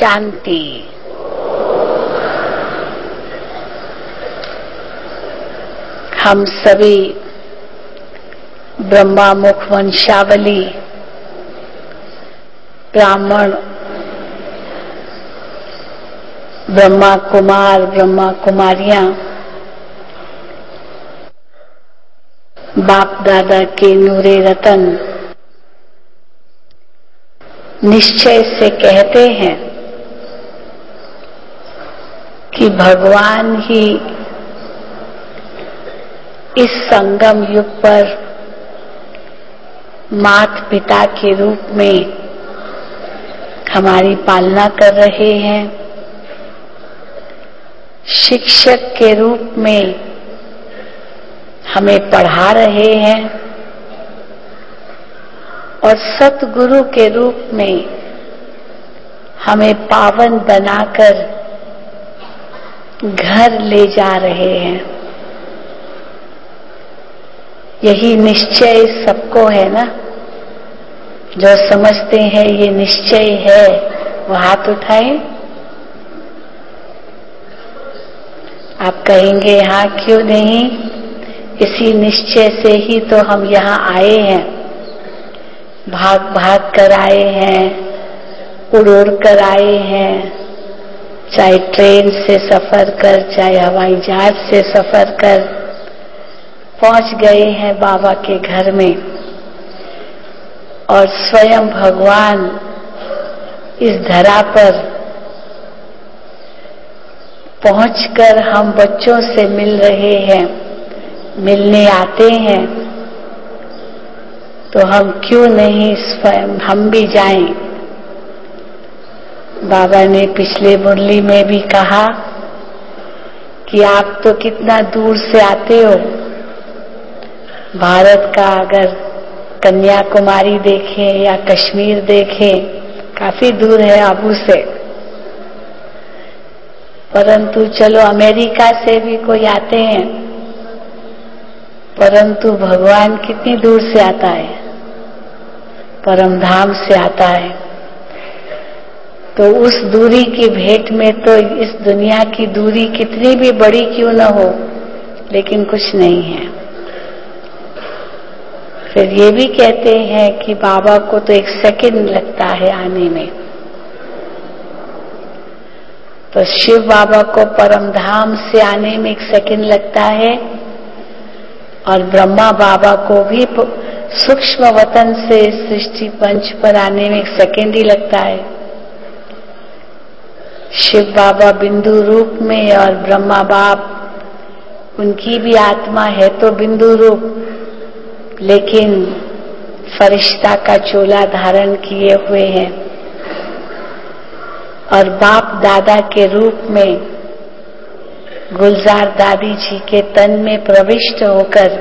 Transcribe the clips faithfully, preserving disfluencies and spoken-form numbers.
शांति। हम सभी ब्रह्मा मुख वंशावली ब्राह्मण ब्रह्मा कुमार ब्रह्मा कुमारियां बाप दादा के नूरे रतन निश्चय से कहते हैं कि भगवान ही इस संगम युग पर माता पिता के रूप में हमारी पालना कर रहे हैं, शिक्षक के रूप में हमें पढ़ा रहे हैं और सतगुरु के रूप में हमें पावन बनाकर घर ले जा रहे हैं। यही निश्चय सबको है ना, जो समझते हैं ये निश्चय है वो हाथ उठाएं। आप कहेंगे हाँ क्यों नहीं, इसी निश्चय से ही तो हम यहाँ आए हैं, भाग भाग कर आए हैं, उड़ उड़ कर आए हैं, चाहे ट्रेन से सफर कर चाहे हवाई जहाज से सफर कर पहुंच गए हैं बाबा के घर में। और स्वयं भगवान इस धरा पर पहुंचकर हम बच्चों से मिल रहे हैं, मिलने आते हैं, तो हम क्यों नहीं स्वयं हम भी जाएं। बाबा ने पिछले मुरली में भी कहा कि आप तो कितना दूर से आते हो, भारत का अगर कन्याकुमारी देखें या कश्मीर देखें काफी दूर है आबू से, परंतु चलो अमेरिका से भी कोई आते हैं, परंतु भगवान कितनी दूर से आता है, परम धाम से आता है। तो उस दूरी की भेंट में तो इस दुनिया की दूरी कितनी भी बड़ी क्यों न हो, लेकिन कुछ नहीं है। फिर ये भी कहते हैं कि बाबा को तो एक सेकंड लगता है आने में, तो शिव बाबा को परम धाम से आने में एक सेकंड लगता है और ब्रह्मा बाबा को भी सूक्ष्म वतन से सृष्टि पंच पर आने में एक सेकंड ही लगता है। शिव बाबा बिंदु रूप में और ब्रह्मा बाप उनकी भी आत्मा है तो बिंदु रूप, लेकिन फरिश्ता का चोला धारण किए हुए हैं और बाप दादा के रूप में गुलजार दादी जी के तन में प्रविष्ट होकर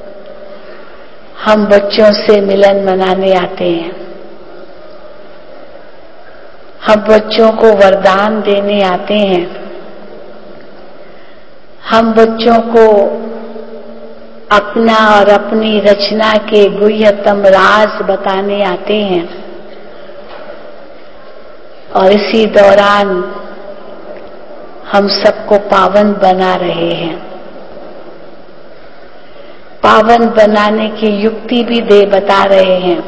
हम बच्चों से मिलन मनाने आते हैं। हम बच्चों को वरदान देने आते हैं, हम बच्चों को अपना और अपनी रचना के गुह्यतम राज बताने आते हैं और इसी दौरान हम सबको पावन बना रहे हैं। पावन बनाने की युक्ति भी दे बता रहे हैं।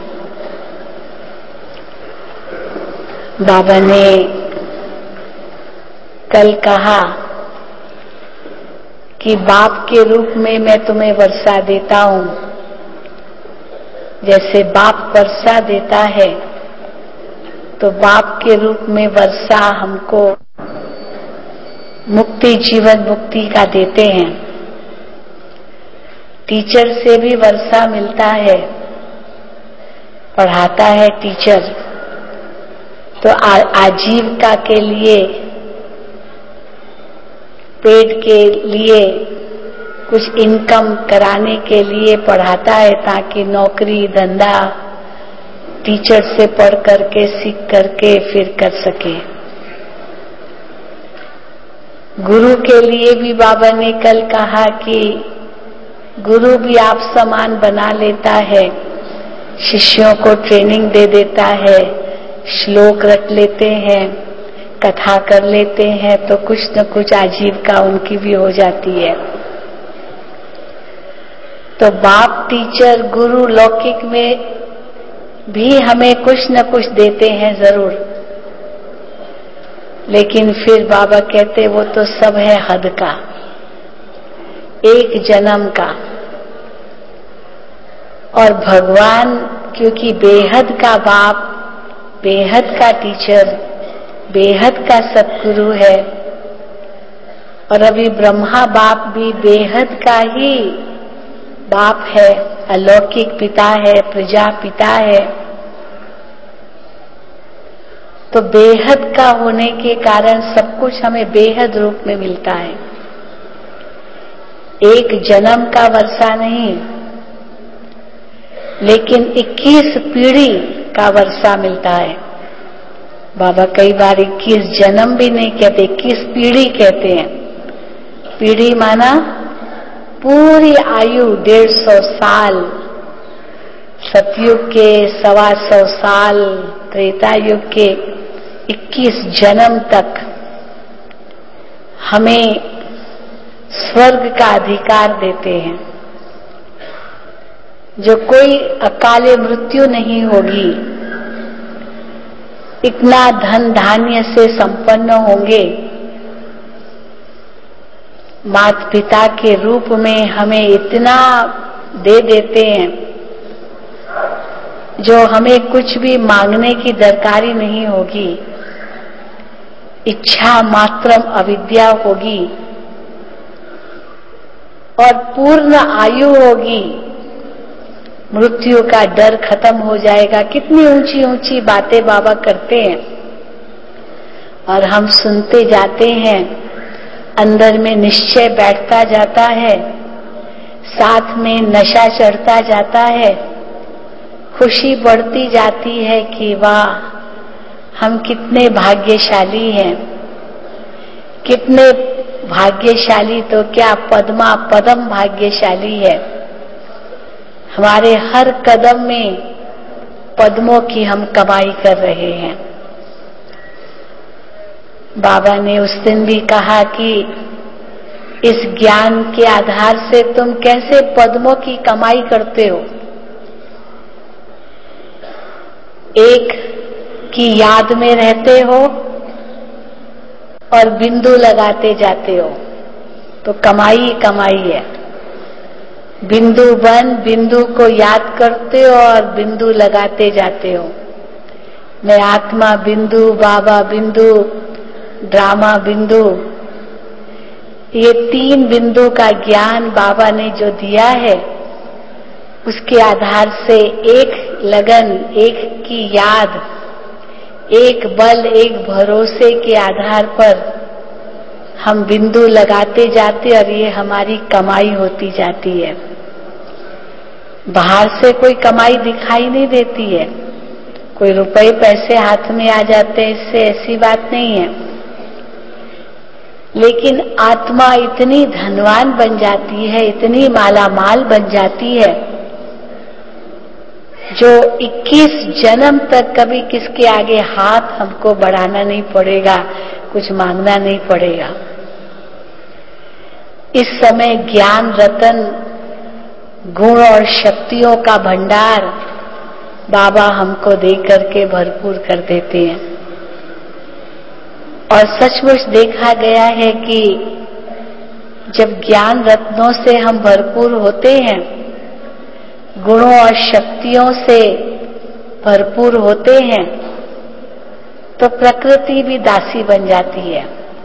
बाबा ने कल कहा कि बाप के रूप में मैं तुम्हें वर्षा देता हूं, जैसे बाप वर्षा देता है तो बाप के रूप में वर्षा हमको मुक्ति जीवन मुक्ति का देते हैं। टीचर से भी वर्षा मिलता है, पढ़ाता है टीचर, तो आ, आजीविका के लिए पेट के लिए कुछ इनकम कराने के लिए पढ़ाता है ताकि नौकरी धंधा टीचर से पढ़ करके सीख करके फिर कर सके। गुरु के लिए भी बाबा ने कल कहा कि गुरु भी आप समान बना लेता है, शिष्यों को ट्रेनिंग दे देता है, श्लोक रट लेते हैं, कथा कर लेते हैं तो कुछ न कुछ आजीविका उनकी भी हो जाती है। तो बाप, टीचर, गुरु लौकिक में भी हमें कुछ न कुछ देते हैं जरूर, लेकिन फिर बाबा कहते वो तो सब है हद का, एक जन्म का। और भगवान क्योंकि बेहद का बाप, बेहद का टीचर, बेहद का सतगुरु है, और अभी ब्रह्मा बाप भी बेहद का ही बाप है, अलौकिक पिता है, प्रजा पिता है। तो बेहद का होने के कारण सब कुछ हमें बेहद रूप में मिलता है। एक जन्म का वर्षा नहीं, लेकिन इक्कीस पीढ़ी का वर्षा मिलता है। बाबा कई बार इक्कीस जन्म भी नहीं कहते, इक्कीस पीढ़ी कहते हैं। पीढ़ी माना पूरी आयु, डेढ़ सौ साल, सतयुग के सवा सौ साल, त्रेता युग के इक्कीस जन्म तक हमें स्वर्ग का अधिकार देते हैं, जो कोई अकाले मृत्यु नहीं होगी। इतना धन धान्य से संपन्न होंगे, माता पिता के रूप में हमें इतना दे देते हैं जो हमें कुछ भी मांगने की दरकारी नहीं होगी। इच्छा मात्रम अविद्या होगी और पूर्ण आयु होगी, मृत्यु का डर खत्म हो जाएगा। कितनी ऊंची ऊंची बातें बाबा करते हैं और हम सुनते जाते हैं, अंदर में निश्चय बैठता जाता है, साथ में नशा चढ़ता जाता है, खुशी बढ़ती जाती है कि वाह हम कितने भाग्यशाली हैं। कितने भाग्यशाली तो क्या, पद्मा पदम भाग्यशाली है। हमारे हर कदम में पद्मों की हम कमाई कर रहे हैं। बाबा ने उस दिन भी कहा कि इस ज्ञान के आधार से तुम कैसे पद्मों की कमाई करते हो। एक की याद में रहते हो और बिंदु लगाते जाते हो, तो कमाई कमाई है। बिंदु बन, बिंदु को याद करते हो और बिंदु लगाते जाते हो। मैं आत्मा बिंदु, बाबा बिंदु, ड्रामा बिंदु, ये तीन बिंदु का ज्ञान बाबा ने जो दिया है, उसके आधार से एक लगन, एक की याद, एक बल, एक भरोसे के आधार पर हम बिंदु लगाते जाते और ये हमारी कमाई होती जाती है। बाहर से कोई कमाई दिखाई नहीं देती है, कोई रुपए पैसे हाथ में आ जाते हैं, इससे ऐसी बात नहीं है। लेकिन आत्मा इतनी धनवान बन जाती है, इतनी मालामाल बन जाती है, जो इक्कीस जन्म तक कभी किसके आगे हाथ हमको बढ़ाना नहीं पड़ेगा, कुछ मांगना नहीं पड़ेगा। इस समय ज्ञान रतन, गुण और शक्तियों का भंडार बाबा हमको दे करके भरपूर कर देते हैं। और सचमुच देखा गया है कि जब ज्ञान रत्नों से हम भरपूर होते हैं, गुणों और शक्तियों से भरपूर होते हैं, तो प्रकृति भी दासी बन जाती है।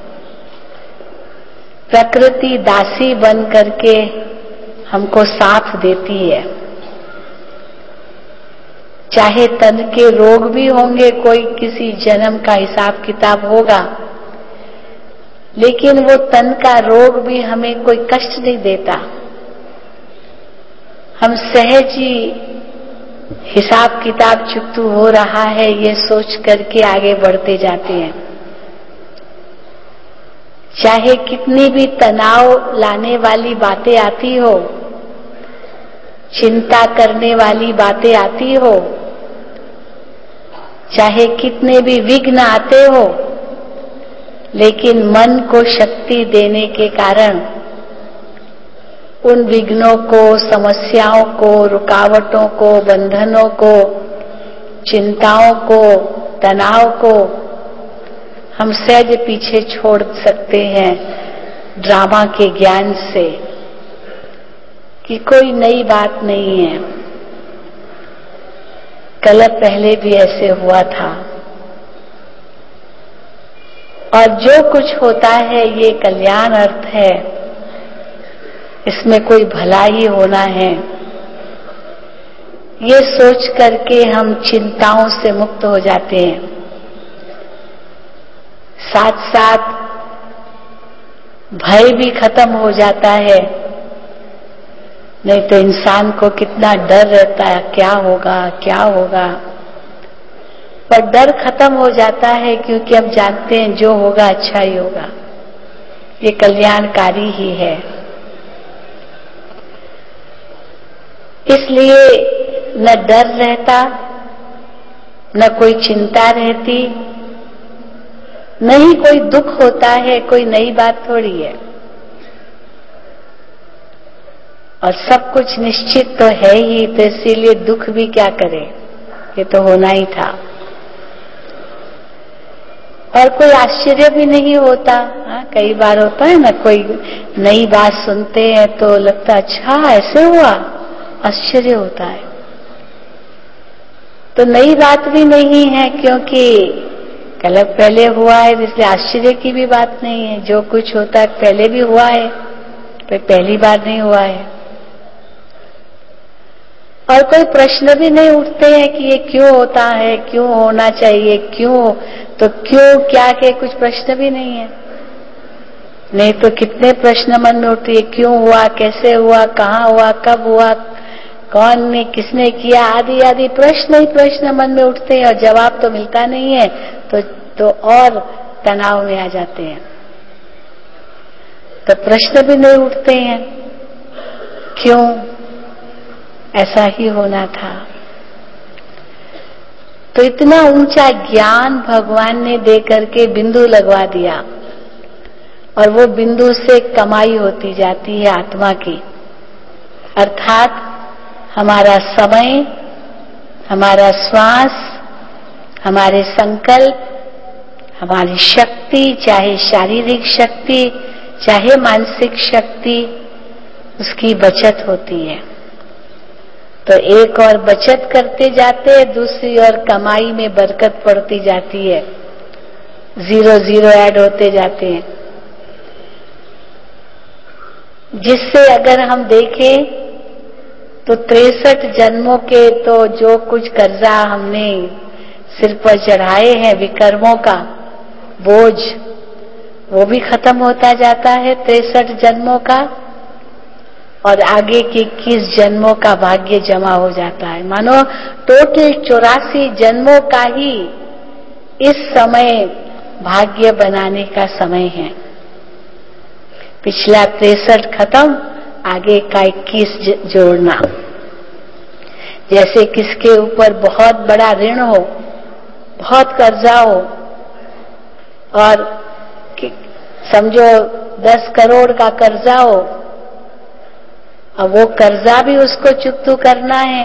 प्रकृति दासी बन करके हमको साथ देती है। चाहे तन के रोग भी होंगे, कोई किसी जन्म का हिसाब किताब होगा, लेकिन वो तन का रोग भी हमें कोई कष्ट नहीं देता। हम सहज ही हिसाब किताब चुकतू हो रहा है ये सोच करके आगे बढ़ते जाते हैं। चाहे कितनी भी तनाव लाने वाली बातें आती हो, चिंता करने वाली बातें आती हो, चाहे कितने भी विघ्न आते हो, लेकिन मन को शक्ति देने के कारण उन विघ्नों को, समस्याओं को, रुकावटों को, बंधनों को, चिंताओं को, तनाव को हम सहज पीछे छोड़ सकते हैं ड्रामा के ज्ञान से कि कोई नई बात नहीं है, कल पहले भी ऐसे हुआ था और जो कुछ होता है ये कल्याण अर्थ है, इसमें कोई भला ही होना है। ये सोच करके हम चिंताओं से मुक्त हो जाते हैं। साथ साथ भय भी खत्म हो जाता है। नहीं तो इंसान को कितना डर रहता है, क्या होगा क्या होगा, पर डर खत्म हो जाता है क्योंकि हम जानते हैं जो होगा अच्छा ही होगा, ये कल्याणकारी ही है। इसलिए न डर रहता, न कोई चिंता रहती, न ही कोई दुख होता है, कोई नई बात थोड़ी है। और सब कुछ निश्चित तो है ही, तो इसीलिए दुख भी क्या करे, ये तो होना ही था। और कोई आश्चर्य भी नहीं होता। हाँ, कई बार होता है ना, कोई नई बात सुनते हैं तो लगता अच्छा ऐसे हुआ, आश्चर्य होता है। तो नई बात भी नहीं है क्योंकि कल पहले हुआ है, इसलिए आश्चर्य की भी बात नहीं है। जो कुछ होता है पहले भी हुआ है, तो पहली बार नहीं हुआ है। और कोई प्रश्न भी नहीं उठते हैं कि ये क्यों होता है, क्यों होना चाहिए, क्यों, तो क्यों क्या के कुछ प्रश्न भी नहीं है। नहीं तो कितने प्रश्न मन में उठते हैं, क्यों हुआ, कैसे हुआ, कहाँ हुआ, कब हुआ, कौन ने, किसने किया, आदि आदि प्रश्न ही प्रश्न मन में उठते हैं और जवाब तो मिलता नहीं है, तो तो और तनाव में आ जाते हैं। तो प्रश्न भी नहीं उठते हैं, क्यों, ऐसा ही होना था। तो इतना ऊंचा ज्ञान भगवान ने दे करके बिंदु लगवा दिया और वो बिंदु से कमाई होती जाती है आत्मा की। अर्थात हमारा समय, हमारा श्वास, हमारे संकल्प, हमारी शक्ति, चाहे शारीरिक शक्ति चाहे मानसिक शक्ति, उसकी बचत होती है। तो एक और बचत करते जाते हैं, दूसरी और कमाई में बरकत पड़ती जाती है, जीरो जीरो ऐड होते जाते हैं। जिससे अगर हम देखें तो तिरसठ जन्मों के तो जो कुछ कर्जा हमने सिर पर चढ़ाए हैं, विकर्मों का बोझ, वो भी खत्म होता जाता है तिरसठ जन्मों का, और आगे के इक्कीस जन्मों का भाग्य जमा हो जाता है। मानो टोटल चौरासी जन्मों का ही इस समय भाग्य बनाने का समय है। पिछला तिरसठ खत्म, आगे का इक्कीस जोड़ना। जैसे किसके ऊपर बहुत बड़ा ऋण हो, बहुत कर्जा हो, और समझो दस करोड़ का कर्जा हो, अब वो कर्जा भी उसको चुकता करना है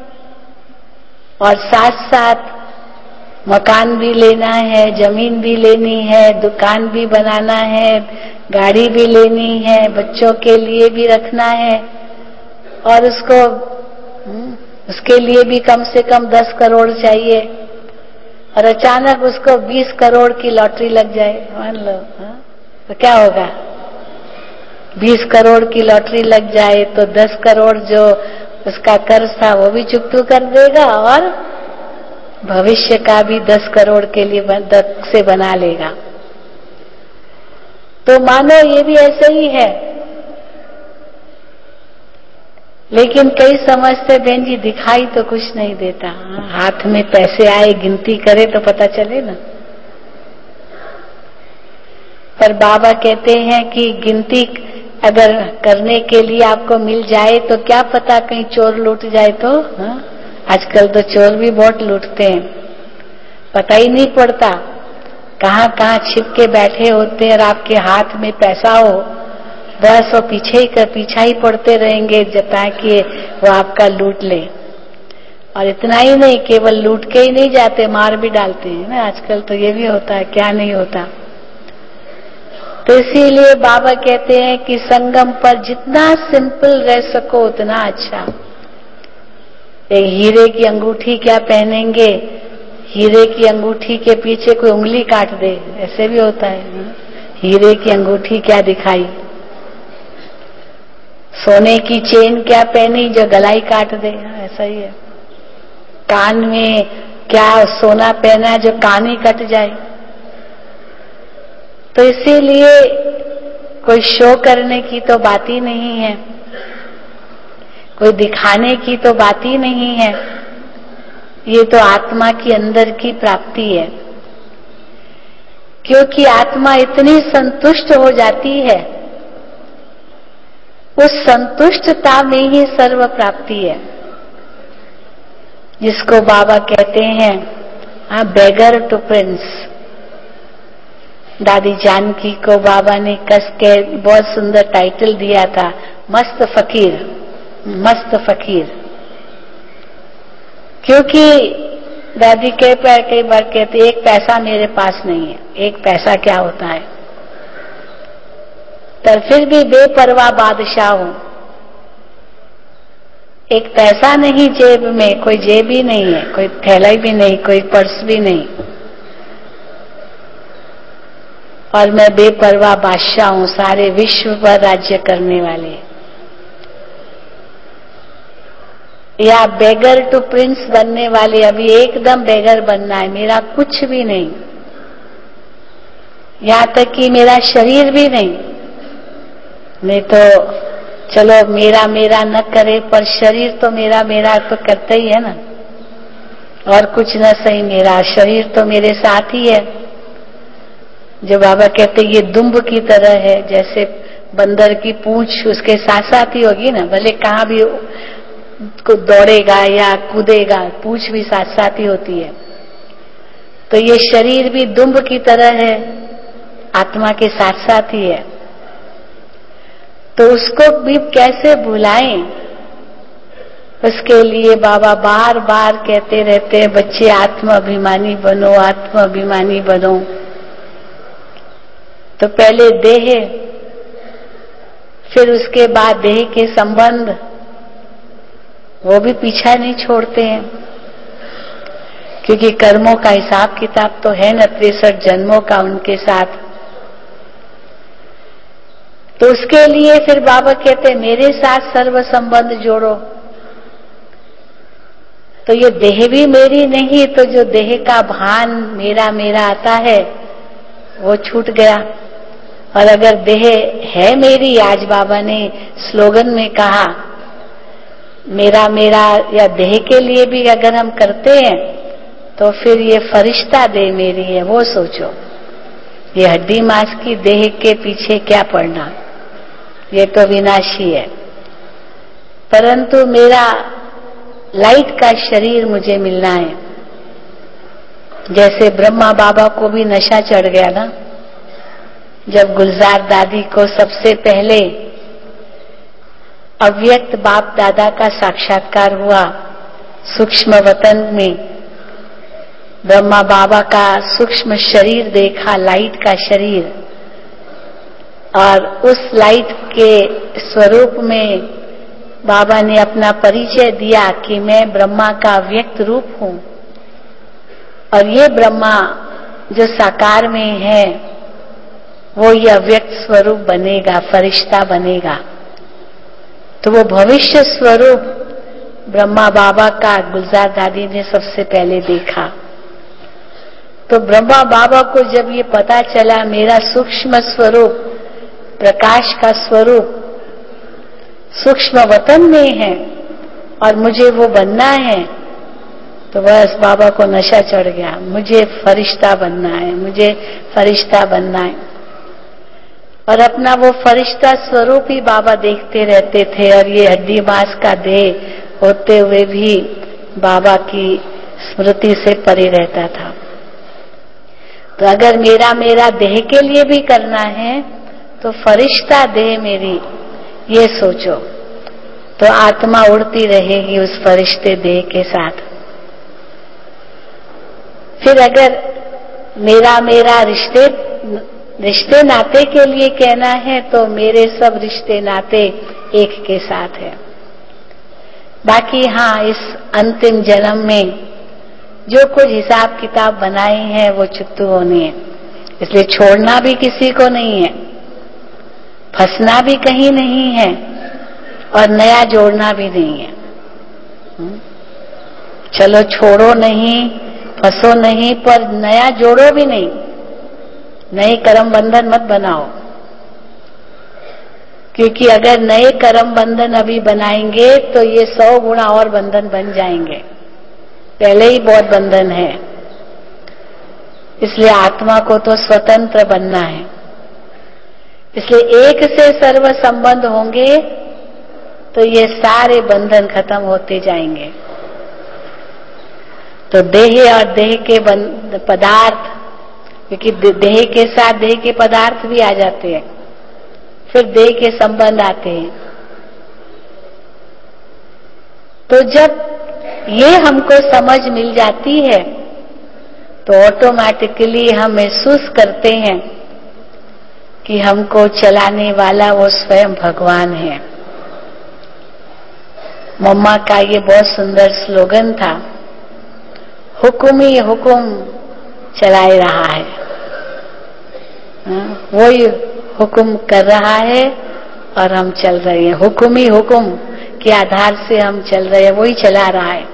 और साथ साथ मकान भी लेना है, जमीन भी लेनी है, दुकान भी बनाना है, गाड़ी भी लेनी है, बच्चों के लिए भी रखना है, और उसको उसके लिए भी कम से कम दस करोड़ चाहिए। और अचानक उसको बीस करोड़ की लॉटरी लग जाए, मान लो, हाँ? तो क्या होगा? बीस करोड़ की लॉटरी लग जाए तो दस करोड़ जो उसका कर्ज था वो भी चुकता कर देगा और भविष्य का भी दस करोड़ के लिए दस से बना लेगा। तो मानो ये भी ऐसे ही है। लेकिन कई समझते बहन जी दिखाई तो कुछ नहीं देता, हाथ में पैसे आए गिनती करे तो पता चले ना। पर बाबा कहते हैं कि गिनती अगर करने के लिए आपको मिल जाए तो क्या पता कहीं चोर लूट जाए तो। हाँ? आजकल तो चोर भी बहुत लूटते हैं, पता ही नहीं पड़ता। कहाँ कहाँ छिप के बैठे होते हैं और आपके हाथ में पैसा हो बस वो पीछे ही कर पीछा ही पड़ते रहेंगे जब ताकि वो आपका लूट ले। और इतना ही नहीं, केवल लूट के ही नहीं जाते, मार भी डालते हैं ना आजकल तो ये भी होता है, क्या नहीं होता। तो इसीलिए बाबा कहते हैं कि संगम पर जितना सिंपल रह सको उतना अच्छा। एक हीरे की अंगूठी क्या पहनेंगे, हीरे की अंगूठी के पीछे कोई उंगली काट दे, ऐसे भी होता है। हीरे की अंगूठी क्या दिखाई, सोने की चेन क्या पहनी जो गलाई काट दे, ऐसा ही है। कान में क्या सोना पहना जो कान ही कट जाए। तो इसीलिए कोई शो करने की तो बात ही नहीं है, कोई दिखाने की तो बात ही नहीं है। ये तो आत्मा की अंदर की प्राप्ति है, क्योंकि आत्मा इतनी संतुष्ट हो जाती है, उस संतुष्टता में ही सर्व प्राप्ति है, जिसको बाबा कहते हैं हाँ बेगर टू प्रिंस। दादी जानकी को बाबा ने कस के बहुत सुंदर टाइटल दिया था, मस्त फकीर, मस्त फकीर। क्योंकि दादी कई बार कई बार कहते एक पैसा मेरे पास नहीं है। एक पैसा क्या होता है, पर फिर भी बेपरवाह बादशाह हूं। एक पैसा नहीं जेब में, कोई जेब ही नहीं है, कोई थैला भी नहीं, कोई पर्स भी नहीं, और मैं बेपरवाह बादशाह हूं, सारे विश्व पर राज्य करने वाले। या बेगर टू प्रिंस बनने वाले, अभी एकदम बेगर बनना है, मेरा कुछ भी नहीं, यहां तक कि मेरा शरीर भी नहीं। नहीं तो चलो मेरा मेरा न करे, पर शरीर तो मेरा मेरा तो करता ही है ना। और कुछ न सही, मेरा शरीर तो मेरे साथ ही है। जो बाबा कहते ये दुम्ब की तरह है, जैसे बंदर की पूंछ उसके साथ साथ ही होगी ना, भले कहाँ भी को दौड़ेगा या कूदेगा, पूंछ भी साथ साथ ही होती है। तो ये शरीर भी दुम्ब की तरह है, आत्मा के साथ साथ ही है। तो उसको भी कैसे भुलाएं, उसके लिए बाबा बार बार कहते रहते हैं बच्चे आत्माभिमानी बनो, आत्माभिमानी बनो। तो पहले देह, फिर उसके बाद देह के संबंध, वो भी पीछा नहीं छोड़ते हैं, क्योंकि कर्मों का हिसाब किताब तो है न तिरसठ जन्मों का उनके साथ। तो उसके लिए फिर बाबा कहते हैं मेरे साथ सर्व संबंध जोड़ो। तो ये देह भी मेरी नहीं, तो जो देह का भान मेरा मेरा आता है वो छूट गया। और अगर देह है मेरी, आज बाबा ने स्लोगन में कहा मेरा मेरा, या देह के लिए भी अगर हम करते हैं तो फिर ये फरिश्ता देह मेरी है, वो सोचो। ये हड्डी मांस की देह के पीछे क्या पड़ना, ये तो विनाशी है। परंतु मेरा लाइट का शरीर मुझे मिलना है। जैसे ब्रह्मा बाबा को भी नशा चढ़ गया ना, जब गुलजार दादी को सबसे पहले अव्यक्त बाप दादा का साक्षात्कार हुआ सूक्ष्म वतन में, ब्रह्मा बाबा का सूक्ष्म शरीर देखा, लाइट का शरीर, और उस लाइट के स्वरूप में बाबा ने अपना परिचय दिया कि मैं ब्रह्मा का व्यक्त रूप हूं, और ये ब्रह्मा जो साकार में है वो ये अव्यक्त स्वरूप बनेगा, फरिश्ता बनेगा। तो वो भविष्य स्वरूप ब्रह्मा बाबा का गुलजार दादी ने सबसे पहले देखा। तो ब्रह्मा बाबा को जब ये पता चला मेरा सूक्ष्म स्वरूप, प्रकाश का स्वरूप सूक्ष्म वतन में है और मुझे वो बनना है, तो बस बाबा को नशा चढ़ गया, मुझे फरिश्ता बनना है, मुझे फरिश्ता बनना है। और अपना वो फरिश्ता स्वरूप ही बाबा देखते रहते थे, और ये हड्डी मांस का देह होते हुए भी बाबा की स्मृति से परे रहता था। तो अगर मेरा मेरा देह के लिए भी करना है तो फरिश्ता देह मेरी, ये सोचो, तो आत्मा उड़ती रहेगी उस फरिश्ते देह के साथ। फिर अगर मेरा मेरा रिश्ते रिश्ते नाते के लिए कहना है तो मेरे सब रिश्ते नाते एक के साथ है। बाकी हाँ, इस अंतिम जन्म में जो कुछ हिसाब किताब बनाए हैं वो चुत्तू होने हैं, इसलिए छोड़ना भी किसी को नहीं है, फंसना भी कहीं नहीं है और नया जोड़ना भी नहीं है। चलो छोड़ो नहीं, फंसो नहीं, पर नया जोड़ो भी नहीं, नए कर्म बंधन मत बनाओ, क्योंकि अगर नए कर्म बंधन अभी बनाएंगे तो ये सौ गुना और बंधन बन जाएंगे, पहले ही बहुत बंधन है। इसलिए आत्मा को तो स्वतंत्र बनना है, इसलिए एक से सर्व संबंध होंगे तो ये सारे बंधन खत्म होते जाएंगे। तो देह और देह के पदार्थ, क्योंकि देह के साथ देह के पदार्थ भी आ जाते हैं, फिर देह के संबंध आते हैं। तो जब ये हमको समझ मिल जाती है तो ऑटोमेटिकली हम महसूस करते हैं कि हमको चलाने वाला वो स्वयं भगवान है। मम्मा का ये बहुत सुंदर स्लोगन था, हुक्म ही हुक्म चलाए रहा है। वो ही हुक्म कर रहा है और हम चल रहे हैं, हुक्म ही हुक्म के आधार से हम चल रहे हैं, वही चला रहा है।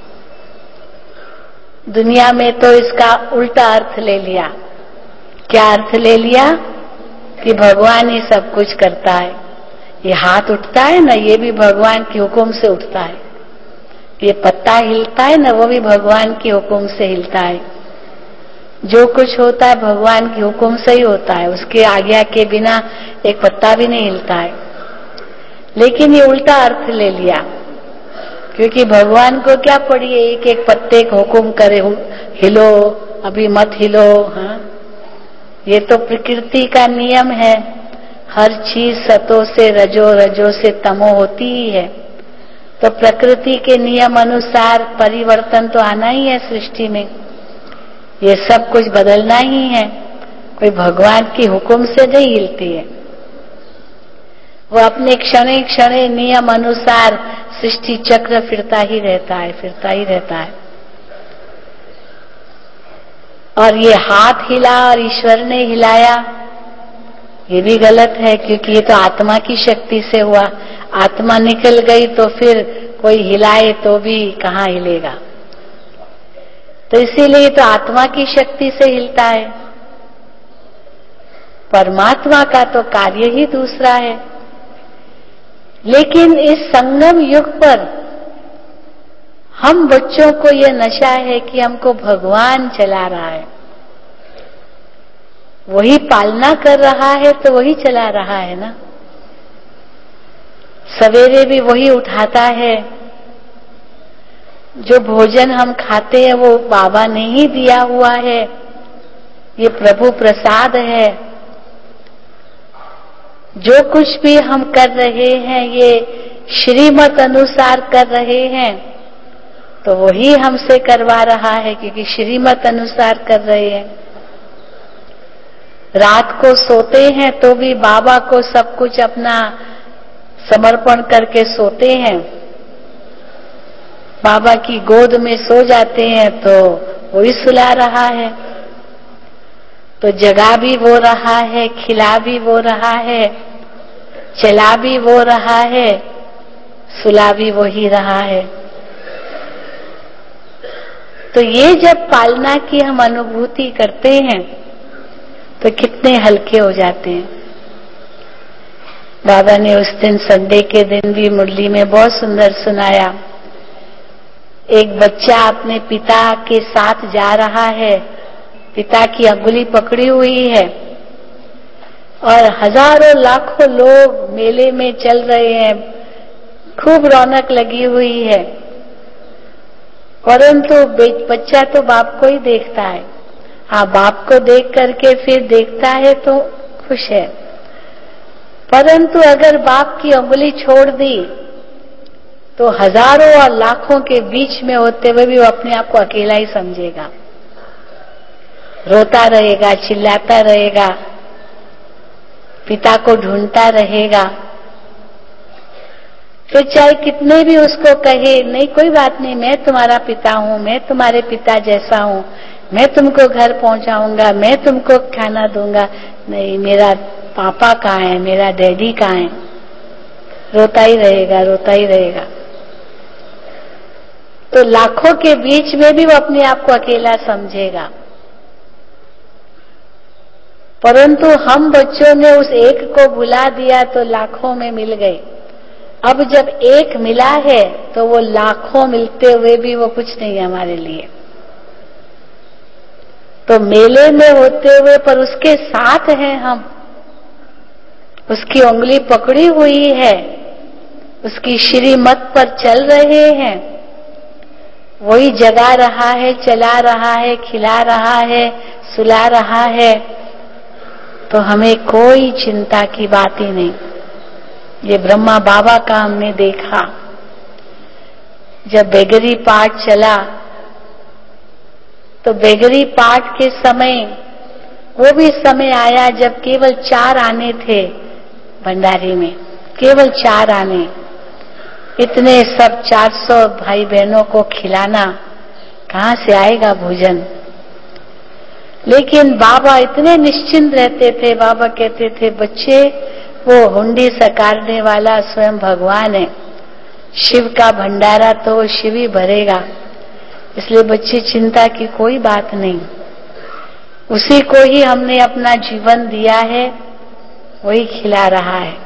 दुनिया में तो इसका उल्टा अर्थ ले लिया। क्या अर्थ ले लिया? कि भगवान ही सब कुछ करता है। ये हाथ उठता है ना, ये भी भगवान के हुक्म से उठता है। ये पत्ता हिलता है ना, वो भी भगवान के हुक्म से हिलता है। जो कुछ होता है भगवान के हुक्म से ही होता है, उसके आज्ञा के बिना एक पत्ता भी नहीं हिलता है। लेकिन ये उल्टा अर्थ ले लिया, क्योंकि भगवान को क्या पड़ी है एक एक पत्ते को हुक्म करे, हिलो, अभी मत हिलो। हाँ, ये तो प्रकृति का नियम है। हर चीज सतो से रजो, रजो से तमो होती ही है। तो प्रकृति के नियम अनुसार परिवर्तन तो आना ही है सृष्टि में, ये सब कुछ बदलना ही है। कोई भगवान के हुक्म से नहीं हिलती है, वो अपने क्षणे क्षणे नियम अनुसार सृष्टि चक्र फिरता ही रहता है, फिरता ही रहता है। और ये हाथ हिला और ईश्वर ने हिलाया, ये भी गलत है, क्योंकि ये तो आत्मा की शक्ति से हुआ। आत्मा निकल गई तो फिर कोई हिलाए तो भी कहाँ हिलेगा। तो इसीलिए तो आत्मा की शक्ति से हिलता है। परमात्मा का तो कार्य ही दूसरा है। लेकिन इस संगम युग पर हम बच्चों को यह नशा है कि हमको भगवान चला रहा है, वही पालना कर रहा है तो वही चला रहा है ना। सवेरे भी वही उठाता है, जो भोजन हम खाते हैं वो बाबा ने ही दिया हुआ है, ये प्रभु प्रसाद है। जो कुछ भी हम कर रहे हैं ये श्रीमत अनुसार कर रहे हैं, तो वही हमसे करवा रहा है, क्योंकि श्रीमत अनुसार कर रहे हैं। रात को सोते हैं तो भी बाबा को सब कुछ अपना समर्पण करके सोते हैं। बाबा की गोद में सो जाते हैं तो वही सुला रहा है। तो जगा भी वो रहा है, खिला भी वो रहा है, चला भी वो रहा है, सुला भी वो ही रहा है। तो ये जब पालना की हम अनुभूति करते हैं तो कितने हल्के हो जाते हैं। बाबा ने उस दिन संडे के दिन भी मुरली में बहुत सुंदर सुनाया। एक बच्चा अपने पिता के साथ जा रहा है, पिता की अंगुली पकड़ी हुई है और हजारों लाखों लोग मेले में चल रहे हैं, खूब रौनक लगी हुई है, परंतु बच्चा तो बाप को ही देखता है। हाँ, बाप को देख करके फिर देखता है तो खुश है, परंतु अगर बाप की उंगली छोड़ दी तो हजारों और लाखों के बीच में होते हुए भी वो अपने आप को अकेला ही समझेगा, रोता रहेगा, चिल्लाता रहेगा, पिता को ढूंढता रहेगा। फिर चाहे कितने भी उसको कहे, नहीं कोई बात नहीं, मैं तुम्हारा पिता हूं, मैं तुम्हारे पिता जैसा हूं, मैं तुमको घर पहुंचाऊंगा, मैं तुमको खाना दूंगा, नहीं, मेरा पापा कहाँ है, मेरा डैडी कहाँ है, रोता ही रहेगा, रोता ही रहेगा। तो लाखों के बीच में भी वो अपने आप को अकेला समझेगा, परंतु हम बच्चों ने उस एक को बुला दिया तो लाखों में मिल गए। अब जब एक मिला है तो वो लाखों मिलते हुए भी वो कुछ नहीं है हमारे लिए। तो मेले में होते हुए पर उसके साथ हैं हम, उसकी उंगली पकड़ी हुई है, उसकी श्रीमत पर चल रहे हैं, वही जगा रहा है, चला रहा है, खिला रहा है, सुला रहा है, तो हमें कोई चिंता की बात ही नहीं। ये ब्रह्मा बाबा का हमने देखा। जब बेगरी पाठ चला तो बेगरी पाठ के समय वो भी समय आया जब केवल चार आने थे भंडारी में, केवल चार आने। इतने सब चार सौ भाई बहनों को खिलाना, कहां से आएगा भोजन। लेकिन बाबा इतने निश्चिंत रहते थे, बाबा कहते थे बच्चे, वो हुंडी सकारने वाला स्वयं भगवान है, शिव का भंडारा तो वो शिव ही भरेगा, इसलिए बच्चे चिंता की कोई बात नहीं, उसी को ही हमने अपना जीवन दिया है, वही खिला रहा है।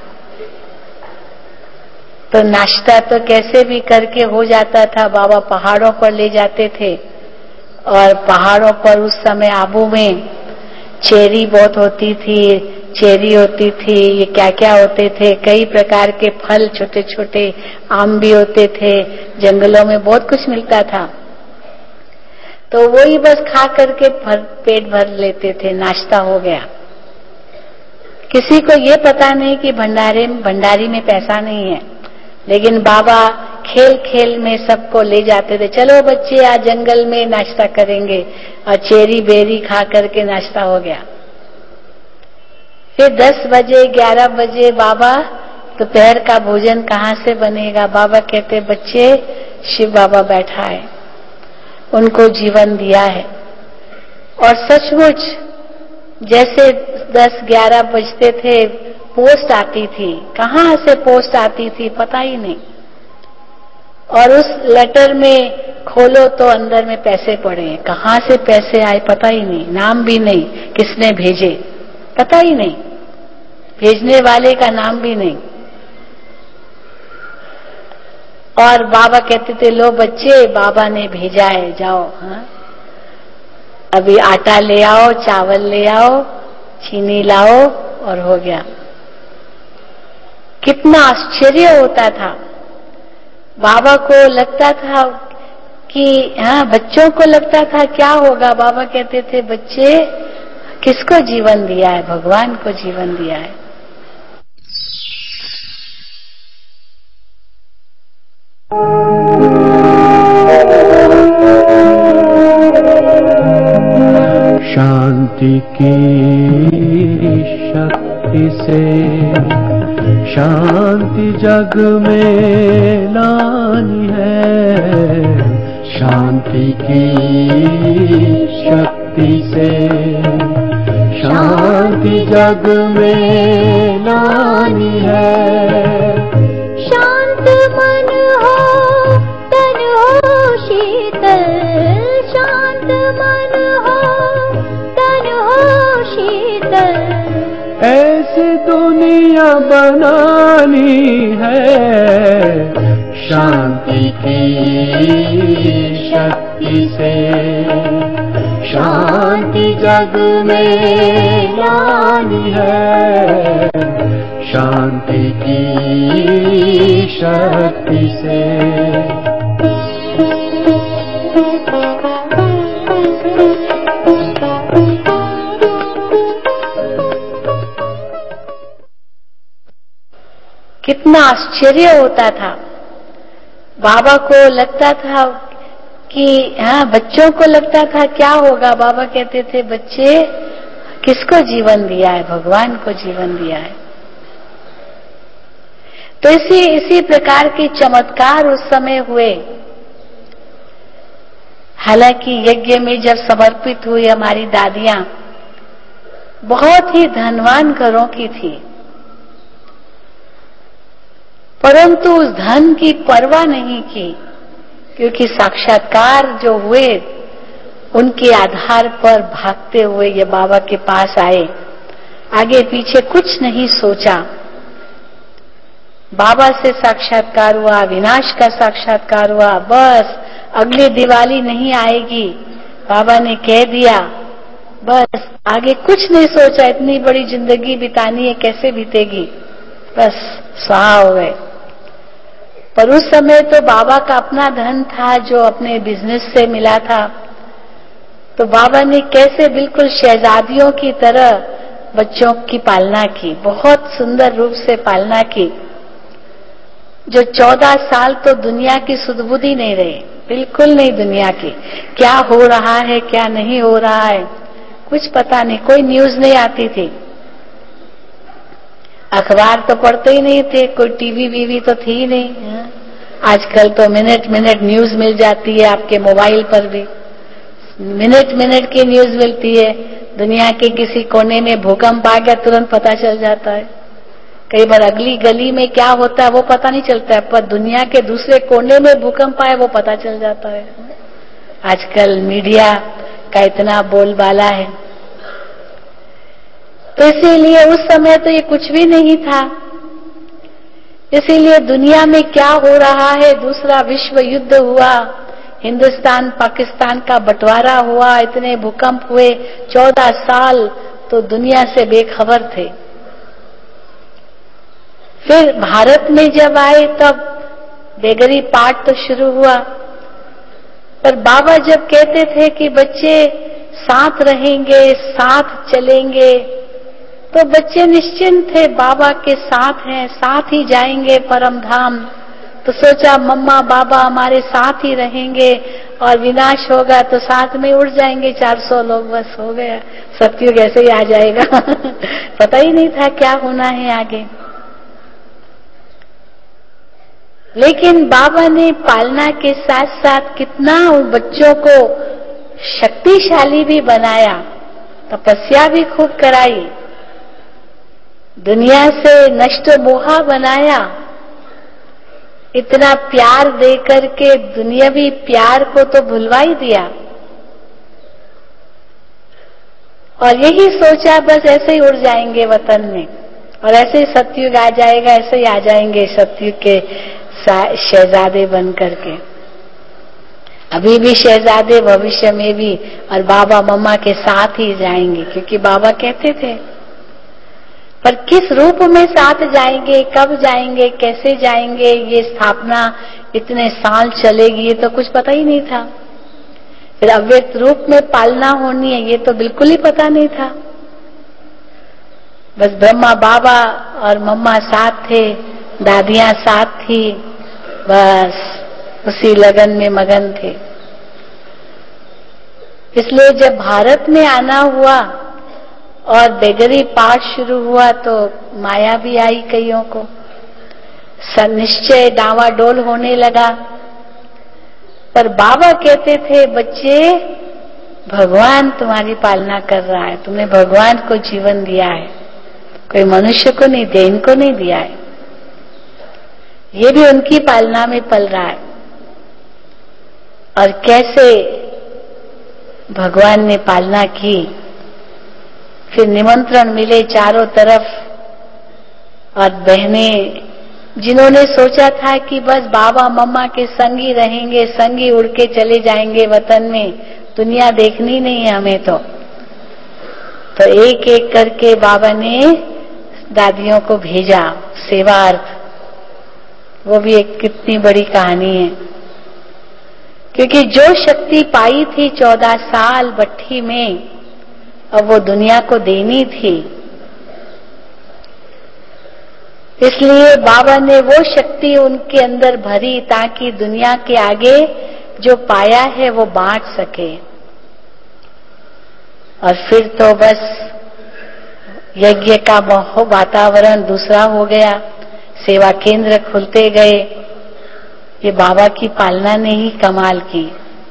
तो नाश्ता तो कैसे भी करके हो जाता था। बाबा पहाड़ों पर ले जाते थे और पहाड़ों पर उस समय आबू में चेरी बहुत होती थी, चेरी होती थी, ये क्या क्या होते थे, कई प्रकार के फल, छोटे छोटे आम भी होते थे, जंगलों में बहुत कुछ मिलता था। तो वही बस खा करके भर, पेट भर लेते थे, नाश्ता हो गया। किसी को ये पता नहीं कि भंडारे भंडारी में पैसा नहीं है, लेकिन बाबा खेल खेल में सबको ले जाते थे, चलो बच्चे आज जंगल में नाश्ता करेंगे, और चेरी बेरी खा करके नाश्ता हो गया। फिर दस बजे ग्यारह बजे बाबा, दोपहर का भोजन कहाँ से बनेगा। बाबा कहते बच्चे, शिव बाबा बैठा है, उनको जीवन दिया है। और सचमुच जैसे दस ग्यारह बजते थे, पोस्ट आती थी, कहाँ से पोस्ट आती थी पता ही नहीं, और उस लेटर में खोलो तो अंदर में पैसे पड़े हैं, कहाँ से पैसे आए पता ही नहीं, नाम भी नहीं, किसने भेजे पता ही नहीं, भेजने वाले का नाम भी नहीं। और बाबा कहते थे लो बच्चे, बाबा ने भेजा है, जाओ, हाँ अभी आटा ले आओ, चावल ले आओ, चीनी लाओ, और हो गया। कितना आश्चर्य होता था। बाबा को लगता था कि हाँ, बच्चों को लगता था क्या होगा। बाबा कहते थे बच्चे, किसको जीवन दिया है, भगवान को जीवन दिया है। शांति की शक्ति से शांति जग में लानी है, शांति की शक्ति से शांति जग में लानी है। शांत मन हो, तन हो शीतल, शांत मन हो, तन हो शीतल, ऐसी दुनिया बनानी है, शांति की शक्ति से शांति जग में लानी है, शांति की शक्ति से। आश्चर्य होता था। बाबा को लगता था कि हाँ, बच्चों को लगता था क्या होगा। बाबा कहते थे बच्चे किसको जीवन दिया है? भगवान को जीवन दिया है। तो इसी इसी प्रकार के चमत्कार उस समय हुए। हालांकि यज्ञ में जब समर्पित हुई हमारी दादियां बहुत ही धनवान घरों की थी, परंतु उस धन की परवाह नहीं की, क्योंकि साक्षात्कार जो हुए उनके आधार पर भागते हुए ये बाबा के पास आए, आगे पीछे कुछ नहीं सोचा। बाबा से साक्षात्कार हुआ, विनाश का साक्षात्कार हुआ, बस अगली दिवाली नहीं आएगी, बाबा ने कह दिया, बस आगे कुछ नहीं सोचा। इतनी बड़ी जिंदगी बितानी है, कैसे बीतेगी, बस स्वाहा हो गए। पर उस समय तो बाबा का अपना धन था जो अपने बिजनेस से मिला था, तो बाबा ने कैसे बिल्कुल शहजादियों की तरह बच्चों की पालना की, बहुत सुंदर रूप से पालना की। जो चौदह साल तो दुनिया की सुधबुद्धि नहीं रही, बिल्कुल नहीं दुनिया की, क्या हो रहा है क्या नहीं हो रहा है कुछ पता नहीं, कोई न्यूज नहीं आती थी, अखबार तो पढ़ते ही नहीं थे, कोई टीवी वीवी तो थी ही नहीं। आजकल तो मिनट मिनट न्यूज मिल जाती है, आपके मोबाइल पर भी मिनट मिनट की न्यूज मिलती है। दुनिया के किसी कोने में भूकंप आ गया तुरंत पता चल जाता है। कई बार अगली गली में क्या होता है वो पता नहीं चलता है, पर दुनिया के दूसरे कोने में भूकंप आए वो पता चल जाता है। आजकल मीडिया का इतना बोलबाला है। तो इसीलिए उस समय तो ये कुछ भी नहीं था। इसीलिए दुनिया में क्या हो रहा है, दूसरा विश्व युद्ध हुआ, हिंदुस्तान पाकिस्तान का बंटवारा हुआ, इतने भूकंप हुए, चौदह साल तो दुनिया से बेखबर थे। फिर भारत में जब आए तब बेगरी पाठ तो शुरू हुआ। पर बाबा जब कहते थे कि बच्चे साथ रहेंगे, साथ चलेंगे, तो बच्चे निश्चिंत थे, बाबा के साथ हैं, साथ ही जाएंगे परम धाम। तो सोचा मम्मा बाबा हमारे साथ ही रहेंगे और विनाश होगा तो साथ में उड़ जाएंगे चार सौ लोग, बस हो गया, सत्युग ऐसे ही आ जाएगा। पता ही नहीं था क्या होना है आगे। लेकिन बाबा ने पालना के साथ साथ कितना उन बच्चों को शक्तिशाली भी बनाया, तपस्या भी खूब कराई, दुनिया से नष्ट मोहा बनाया, इतना प्यार दे करके दुनियावी प्यार को तो भुलवा ही दिया। और यही सोचा बस ऐसे ही उड़ जाएंगे वतन में और ऐसे ही सतयुग आ जाएगा, ऐसे ही आ जाएंगे सतयुग के शहजादे बन करके। अभी भी शहजादे, भविष्य में भी, और बाबा मम्मा के साथ ही जाएंगे, क्योंकि बाबा कहते थे। पर किस रूप में साथ जाएंगे, कब जाएंगे, कैसे जाएंगे, ये स्थापना इतने साल चलेगी, ये तो कुछ पता ही नहीं था। फिर अव्यक्त रूप में पालना होनी है, ये तो बिल्कुल ही पता नहीं था। बस ब्रह्मा बाबा और मम्मा साथ थे, दादियां साथ थी, बस उसी लगन में मगन थे। इसलिए जब भारत में आना हुआ और बेगरी पाठ शुरू हुआ तो माया भी आई कईयों को, निश्चय डावाडोल होने लगा। पर बाबा कहते थे बच्चे भगवान तुम्हारी पालना कर रहा है, तुमने भगवान को जीवन दिया है, कोई मनुष्य को नहीं दिया, इनको नहीं दिया है, ये भी उनकी पालना में पल रहा है। और कैसे भगवान ने पालना की, फिर निमंत्रण मिले चारों तरफ, और बहनें जिन्होंने सोचा था कि बस बाबा मम्मा के संग ही रहेंगे, संग ही उड़ के चले जाएंगे वतन में, दुनिया देखनी नहीं है हमें, तो तो एक एक करके बाबा ने दादियों को भेजा सेवार्थ। वो भी एक कितनी बड़ी कहानी है, क्योंकि जो शक्ति पाई थी चौदह साल भट्ठी में, अब वो दुनिया को देनी थी। इसलिए बाबा ने वो शक्ति उनके अंदर भरी ताकि दुनिया के आगे जो पाया है वो बांट सके। और फिर तो बस यज्ञ का वातावरण दूसरा हो गया, सेवा केंद्र खुलते गए। ये बाबा की पालना ने ही कमाल की।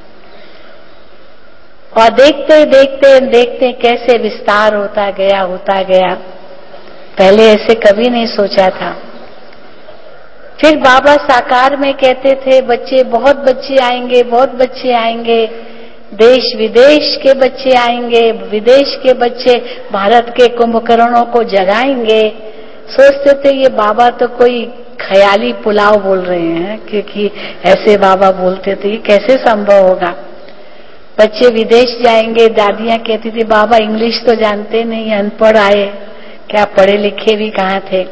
और देखते देखते देखते कैसे विस्तार होता गया होता गया। पहले ऐसे कभी नहीं सोचा था। फिर बाबा साकार में कहते थे बच्चे, बहुत बच्चे आएंगे, बहुत बच्चे आएंगे, देश विदेश के बच्चे आएंगे, विदेश के बच्चे भारत के कुंभकर्णों को जगाएंगे। सोचते थे ये बाबा तो कोई ख्याली पुलाव बोल रहे हैं, क्योंकि ऐसे बाबा बोलते थे, ये कैसे संभव होगा। बच्चे विदेश जाएंगे। दादियां कहती थी बाबा इंग्लिश तो जानते नहीं, अनपढ़ आए, क्या पढ़े लिखे भी कहाँ थे।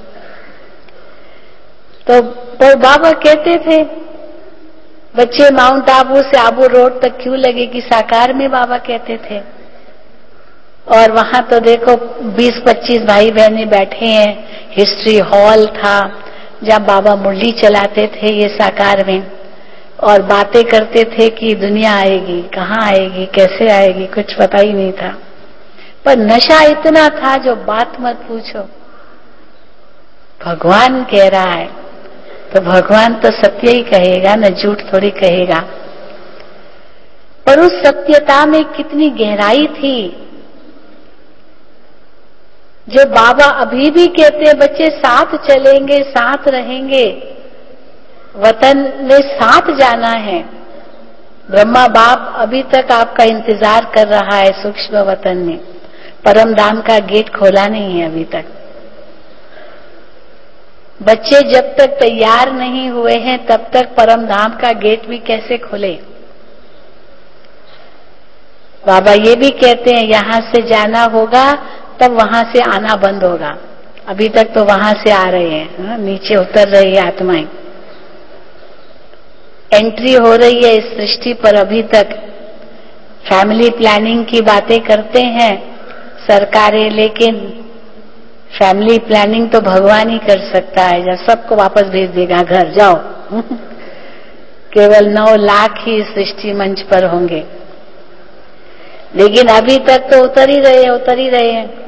तो, तो बाबा कहते थे बच्चे माउंट आबू से आबू रोड तक क्यों लगेगी, साकार में बाबा कहते थे। और वहां तो देखो बीस पच्चीस भाई बहने बैठे हैं। हिस्ट्री हॉल था जहाँ बाबा मुरली चलाते थे, ये साकार में, और बातें करते थे कि दुनिया आएगी, कहाँ आएगी, कैसे आएगी, कुछ पता ही नहीं था। पर नशा इतना था जो बात मत पूछो। भगवान कह रहा है तो भगवान तो सत्य ही कहेगा न, झूठ थोड़ी कहेगा। पर उस सत्यता में कितनी गहराई थी जो बाबा अभी भी कहते हैं बच्चे साथ चलेंगे, साथ रहेंगे, वतन में साथ जाना है। ब्रह्मा बाप अभी तक आपका इंतजार कर रहा है सूक्ष्म वतन में। परम धाम का गेट खोला नहीं है अभी तक। बच्चे जब तक तैयार नहीं हुए हैं तब तक परम धाम का गेट भी कैसे खोले। बाबा ये भी कहते हैं यहां से जाना होगा तब वहां से आना बंद होगा। अभी तक तो वहां से आ रहे हैं, नीचे उतर रही है आत्माएं, एंट्री हो रही है इस सृष्टि पर। अभी तक फैमिली प्लानिंग की बातें करते हैं सरकारें, लेकिन फैमिली प्लानिंग तो भगवान ही कर सकता है, जब सबको वापस भेज देगा घर जाओ। केवल नौ लाख ही सृष्टि मंच पर होंगे, लेकिन अभी तक तो उतर ही रहे हैं उतर ही रहे हैं।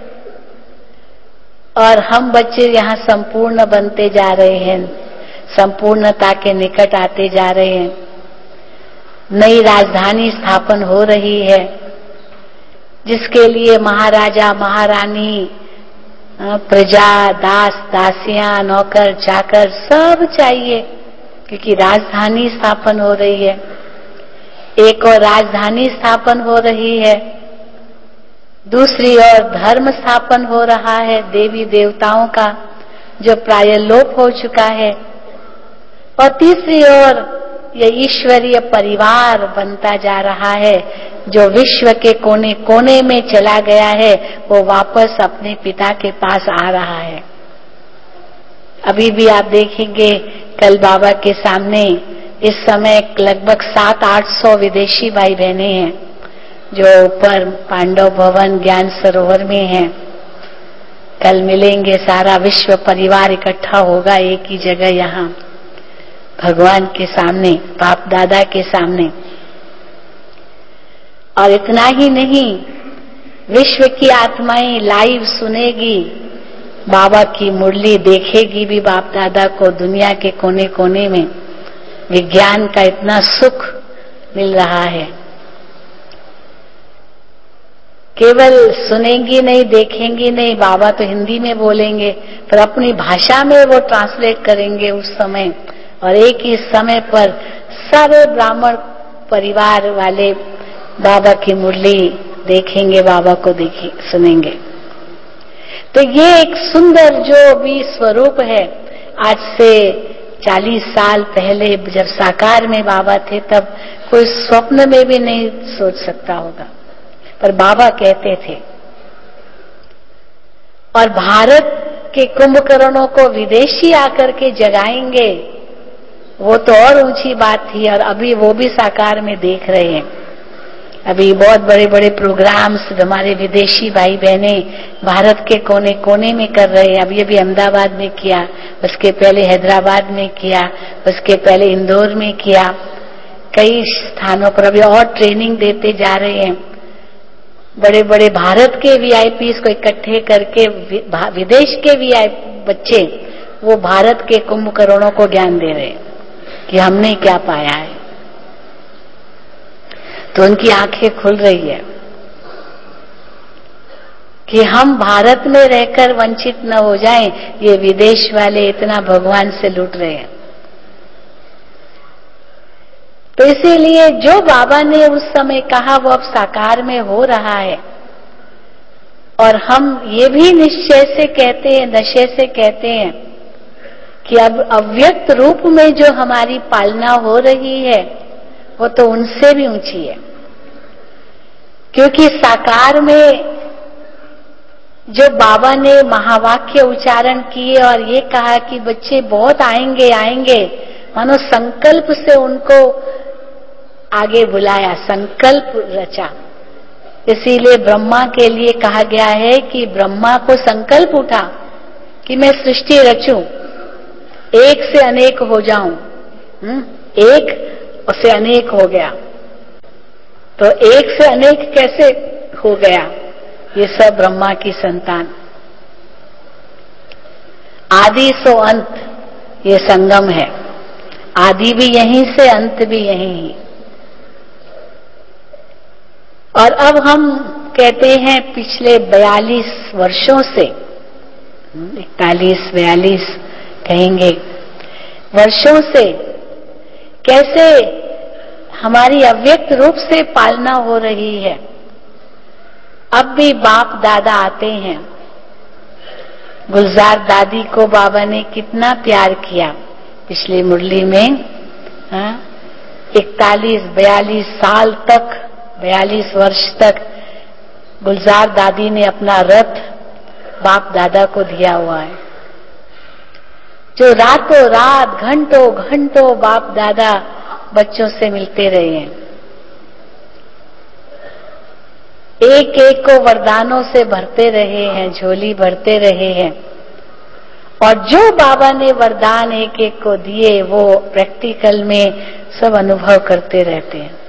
और हम बच्चे यहाँ संपूर्ण बनते जा रहे हैं, संपूर्णता के निकट आते जा रहे हैं। नई राजधानी स्थापन हो रही है जिसके लिए महाराजा महारानी, प्रजा, दास दासियां, नौकर चाकर सब चाहिए, क्योंकि राजधानी स्थापन हो रही है। एक और राजधानी स्थापन हो रही है, दूसरी ओर धर्म स्थापन हो रहा है देवी देवताओं का जो प्राय लोप हो चुका है, और तीसरी ओर ये ईश्वरीय परिवार बनता जा रहा है जो विश्व के कोने कोने में चला गया है, वो वापस अपने पिता के पास आ रहा है। अभी भी आप देखेंगे कल बाबा के सामने इस समय लगभग सात आठ सौ विदेशी भाई बहने हैं जो ऊपर पांडव भवन ज्ञान सरोवर में हैं। कल मिलेंगे, सारा विश्व परिवार इकट्ठा होगा एक ही जगह यहाँ भगवान के सामने, बाप दादा के सामने। और इतना ही नहीं, विश्व की आत्माएं लाइव सुनेगी, बाबा की मुरली देखेगी भी बाप दादा को। दुनिया के कोने कोने में विज्ञान का इतना सुख मिल रहा है। केवल सुनेंगी नहीं, देखेंगी नहीं, बाबा तो हिंदी में बोलेंगे, पर अपनी भाषा में वो ट्रांसलेट करेंगे उस समय, और एक ही समय पर सारे ब्राह्मण परिवार वाले बाबा की मुरली देखेंगे, बाबा को देखें सुनेंगे। तो ये एक सुंदर जो भी स्वरूप है, आज से चालीस साल पहले जब साकार में बाबा थे तब कोई स्वप्न में भी नहीं सोच सकता होगा, पर बाबा कहते थे। और भारत के कुंभकर्णों को विदेशी आकर के जगाएंगे, वो तो और ऊंची बात थी, और अभी वो भी साकार में देख रहे हैं। अभी बहुत बड़े बड़े प्रोग्राम्स हमारे विदेशी भाई बहने भारत के कोने कोने में कर रहे हैं। अभी अभी अहमदाबाद में किया, उसके पहले हैदराबाद में किया, उसके पहले इंदौर में किया, कई स्थानों पर अभी और ट्रेनिंग देते जा रहे हैं। बड़े बड़े भारत के वीआईपी को इकट्ठे करके विदेश के वीआईपी बच्चे वो भारत के कुंभकर्णों को ज्ञान दे रहे हैं कि हमने क्या पाया है। तो उनकी आंखें खुल रही है कि हम भारत में रहकर वंचित न हो जाएं, ये विदेश वाले इतना भगवान से लूट रहे हैं। तो इसीलिए जो बाबा ने उस समय कहा वो अब साकार में हो रहा है। और हम ये भी निश्चय से कहते हैं, नशे से कहते हैं कि अब अव्यक्त रूप में जो हमारी पालना हो रही है वो तो उनसे भी ऊंची है। क्योंकि साकार में जो बाबा ने महावाक्य उच्चारण किए और ये कहा कि बच्चे बहुत आएंगे आएंगे, मानो संकल्प से उनको आगे बुलाया, संकल्प रचा। इसीलिए ब्रह्मा के लिए कहा गया है कि ब्रह्मा को संकल्प उठा कि मैं सृष्टि रचूं, एक से अनेक हो जाऊं। एक से अनेक हो गया, तो एक से अनेक कैसे हो गया? ये सब ब्रह्मा की संतान। आदि सो अंत, ये संगम है। आदि भी यहीं से, अंत भी यहीं। और अब हम कहते हैं पिछले बयालीस वर्षों से, इकतालीस बयालीस कहेंगे वर्षों से, कैसे हमारी अव्यक्त रूप से पालना हो रही है। अब भी बाप दादा आते हैं। गुलजार दादी को बाबा ने कितना प्यार किया पिछली मुरली में। इकतालीस बयालीस साल तक, बयालीस वर्ष तक गुलजार दादी ने अपना रथ बाप दादा को दिया हुआ है, जो रातों रात घंटों घंटों बाप दादा बच्चों से मिलते रहे हैं। एक एक को वरदानों से भरते रहे हैं, झोली भरते रहे हैं। और जो बाबा ने वरदान एक एक को दिए वो प्रैक्टिकल में सब अनुभव करते रहते हैं।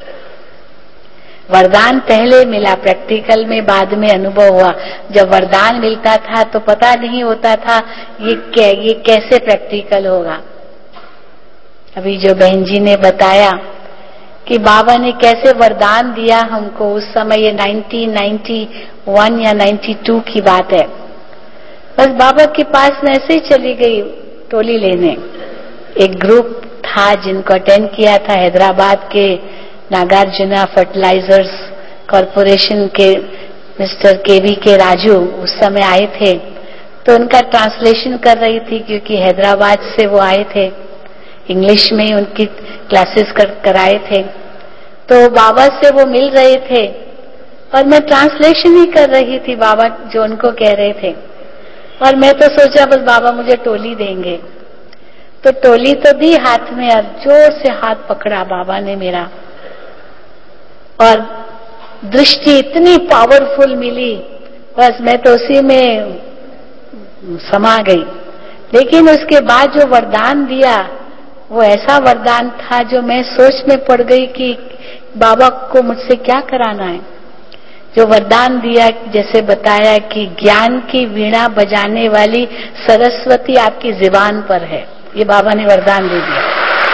वरदान पहले मिला, प्रैक्टिकल में बाद में अनुभव हुआ। जब वरदान मिलता था तो पता नहीं होता था ये क्या, ये कैसे प्रैक्टिकल होगा। अभी जो बहन जी ने बताया कि बाबा ने कैसे वरदान दिया हमको, उस समय ये नाइनटीन नाइंटी वन या नाइंटी टू की बात है। बस बाबा के पास मैं ऐसे ही चली गई टोली लेने। एक ग्रुप था जिनको अटेंड किया था हैदराबाद के नागार्जुना फर्टिलाइजर्स कॉरपोरेशन के मिस्टर केवी के राजू उस समय आए थे। तो उनका ट्रांसलेशन कर रही थी क्योंकि हैदराबाद से वो आए थे, इंग्लिश में उनकी क्लासेस कर, कराए थे। तो बाबा से वो मिल रहे थे और मैं ट्रांसलेशन ही कर रही थी बाबा जो उनको कह रहे थे। और मैं तो सोचा बस बाबा मुझे टोली देंगे, तो टोली तो दी हाथ में और जोर से हाथ पकड़ा बाबा ने मेरा, और दृष्टि इतनी पावरफुल मिली, बस मैं तो उसी में समा गई। लेकिन उसके बाद जो वरदान दिया वो ऐसा वरदान था जो मैं सोच में पड़ गई कि बाबा को मुझसे क्या कराना है। जो वरदान दिया, जैसे बताया कि ज्ञान की वीणा बजाने वाली सरस्वती आपकी जुबान पर है, ये बाबा ने वरदान दे दिया।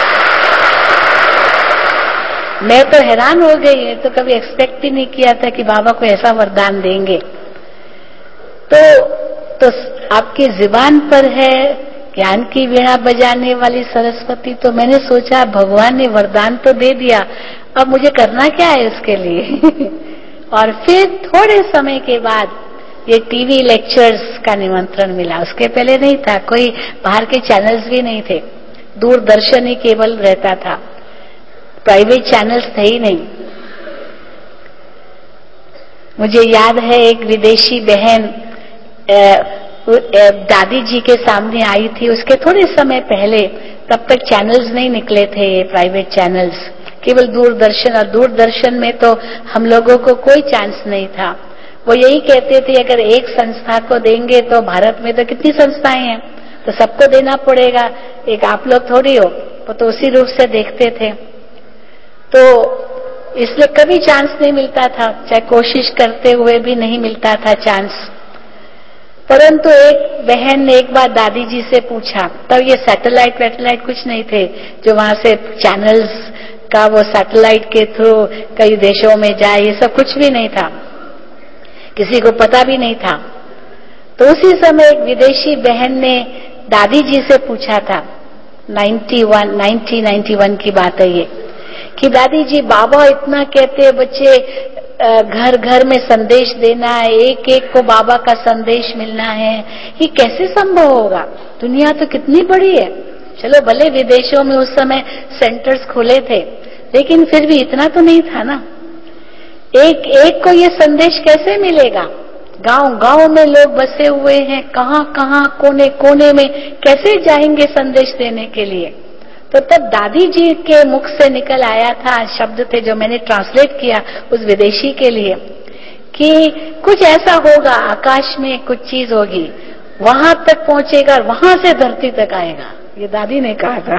मैं तो हैरान हो गई, मैं तो कभी एक्सपेक्ट ही नहीं किया था कि बाबा को ऐसा वरदान देंगे। तो तो आपकी जुबान पर है ज्ञान की वीणा बजाने वाली सरस्वती। तो मैंने सोचा भगवान ने वरदान तो दे दिया, अब मुझे करना क्या है उसके लिए। और फिर थोड़े समय के बाद ये टीवी लेक्चर्स का निमंत्रण मिला। उसके पहले नहीं था, कोई बाहर के चैनल्स भी नहीं थे, दूरदर्शन ही केवल रहता था, प्राइवेट चैनल्स थे ही नहीं। मुझे याद है एक विदेशी बहन दादी जी के सामने आई थी, उसके थोड़े समय पहले, तब तक चैनल्स नहीं निकले थे, ये प्राइवेट चैनल्स केवल दूरदर्शन, और दूरदर्शन में तो हम लोगों को कोई चांस नहीं था। वो यही कहते थे अगर एक संस्था को देंगे तो भारत में तो कितनी संस्थाएं हैं, तो सबको देना पड़ेगा, एक आप लोग थोड़ी हो। तो उसी रूप से देखते थे, तो इसलिए कभी चांस नहीं मिलता था, चाहे कोशिश करते हुए भी नहीं मिलता था चांस। परंतु एक बहन ने एक बार दादी जी से पूछा, तब ये सैटेलाइट वैटेलाइट कुछ नहीं थे जो वहां से चैनल्स का वो सैटेलाइट के थ्रू कई देशों में जाए, ये सब कुछ भी नहीं था, किसी को पता भी नहीं था। तो उसी समय एक विदेशी बहन ने दादी जी से पूछा था, इक्यानवे नाइनटीन नाइंटी वन की बात है ये, कि दादी जी बाबा इतना कहते हैं बच्चे घर घर में संदेश देना है, एक एक को बाबा का संदेश मिलना है, ये कैसे संभव होगा? दुनिया तो कितनी बड़ी है। चलो भले विदेशों में उस समय सेंटर्स खुले थे, लेकिन फिर भी इतना तो नहीं था ना। एक एक को ये संदेश कैसे मिलेगा? गांव गांव में लोग बसे हुए हैं, कहां कहां कोने कोने में कैसे जाएंगे संदेश देने के लिए? तो तब दादी जी के मुख से निकल आया था, शब्द थे जो मैंने ट्रांसलेट किया उस विदेशी के लिए, कि कुछ ऐसा होगा, आकाश में कुछ चीज होगी, वहां तक पहुंचेगा, वहां से धरती तक आएगा। ये दादी ने कहा था।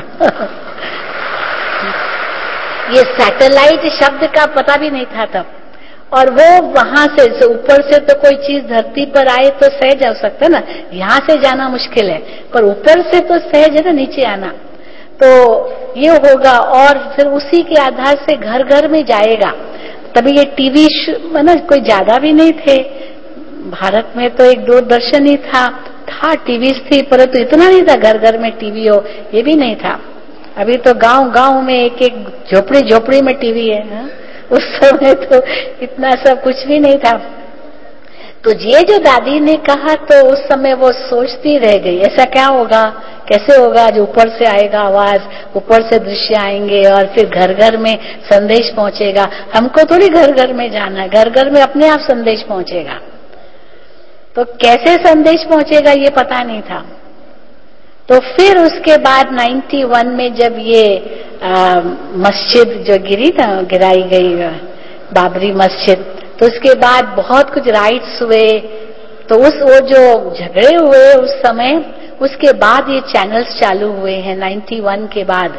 ये सैटेलाइट शब्द का पता भी नहीं था तब, और वो वहां से ऊपर से तो कोई चीज धरती पर आए तो सहज आ सकता है ना, यहां से जाना मुश्किल है, पर ऊपर से तो सहज है ना नीचे आना। तो ये होगा, और फिर उसी के आधार से घर घर में जाएगा। तभी ये टीवी ना कोई ज्यादा भी नहीं थे, भारत में तो एक दूरदर्शन ही था, था टीवी थी, परंतु इतना नहीं था घर घर में टीवी हो, ये भी नहीं था। अभी तो गांव गांव में एक एक झोपड़ी झोपड़ी में टीवी है, हा? उस समय तो इतना सब कुछ भी नहीं था। तो ये जो दादी ने कहा, तो उस समय वो सोचती रह गई, ऐसा क्या होगा, कैसे होगा, जो ऊपर से आएगा आवाज, ऊपर से दृश्य आएंगे और फिर घर घर में संदेश पहुंचेगा। हमको थोड़ी घर घर में जाना है, घर घर में अपने आप संदेश पहुंचेगा। तो कैसे संदेश पहुंचेगा ये पता नहीं था। तो फिर उसके बाद इक्यानवे में जब ये आ, मस्जिद जो गिरी था, गिराई गई बाबरी मस्जिद, तो उसके बाद बहुत कुछ राइट्स हुए। तो उस वो जो झगड़े हुए उस समय, उसके बाद ये चैनल्स चालू हुए हैं इक्यानवे के बाद।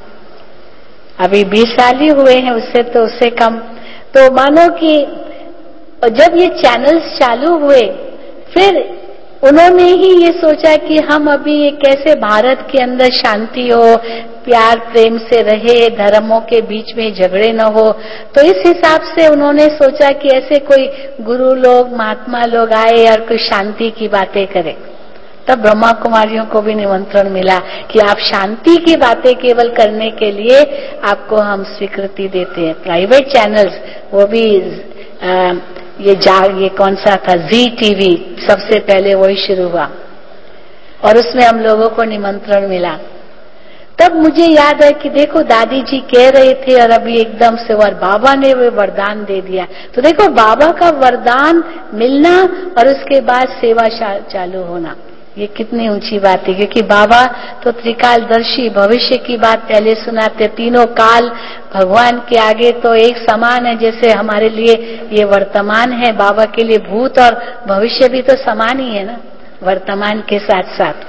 अभी बीस साल ही हुए हैं उससे, तो उससे कम। तो मानो कि जब ये चैनल्स चालू हुए, फिर उन्होंने ही ये सोचा कि हम अभी ये कैसे भारत के अंदर शांति हो, प्यार प्रेम से रहे, धर्मों के बीच में झगड़े न हो। तो इस हिसाब से उन्होंने सोचा कि ऐसे कोई गुरु लोग, महात्मा लोग आए और कुछ शांति की बातें करें। तब ब्रह्मा कुमारियों को भी निमंत्रण मिला कि आप शांति की बातें केवल करने के लिए आपको हम स्वीकृति देते हैं। प्राइवेट चैनल्स, वो भी आ, ये जा ये कौन सा था, जी टीवी, सबसे पहले वही शुरू हुआ, और उसमें हम लोगों को निमंत्रण मिला। तब मुझे याद है कि देखो दादी जी कह रहे थे, और अभी एकदम से और बाबा ने वो वरदान दे दिया। तो देखो बाबा का वरदान मिलना और उसके बाद सेवा चालू होना, ये कितनी ऊंची बात है। क्योंकि बाबा तो त्रिकालदर्शी, भविष्य की बात पहले सुनाते, तीनों काल भगवान के आगे तो एक समान है। जैसे हमारे लिए ये वर्तमान है, बाबा के लिए भूत और भविष्य भी तो समान ही है ना, वर्तमान के साथ साथ।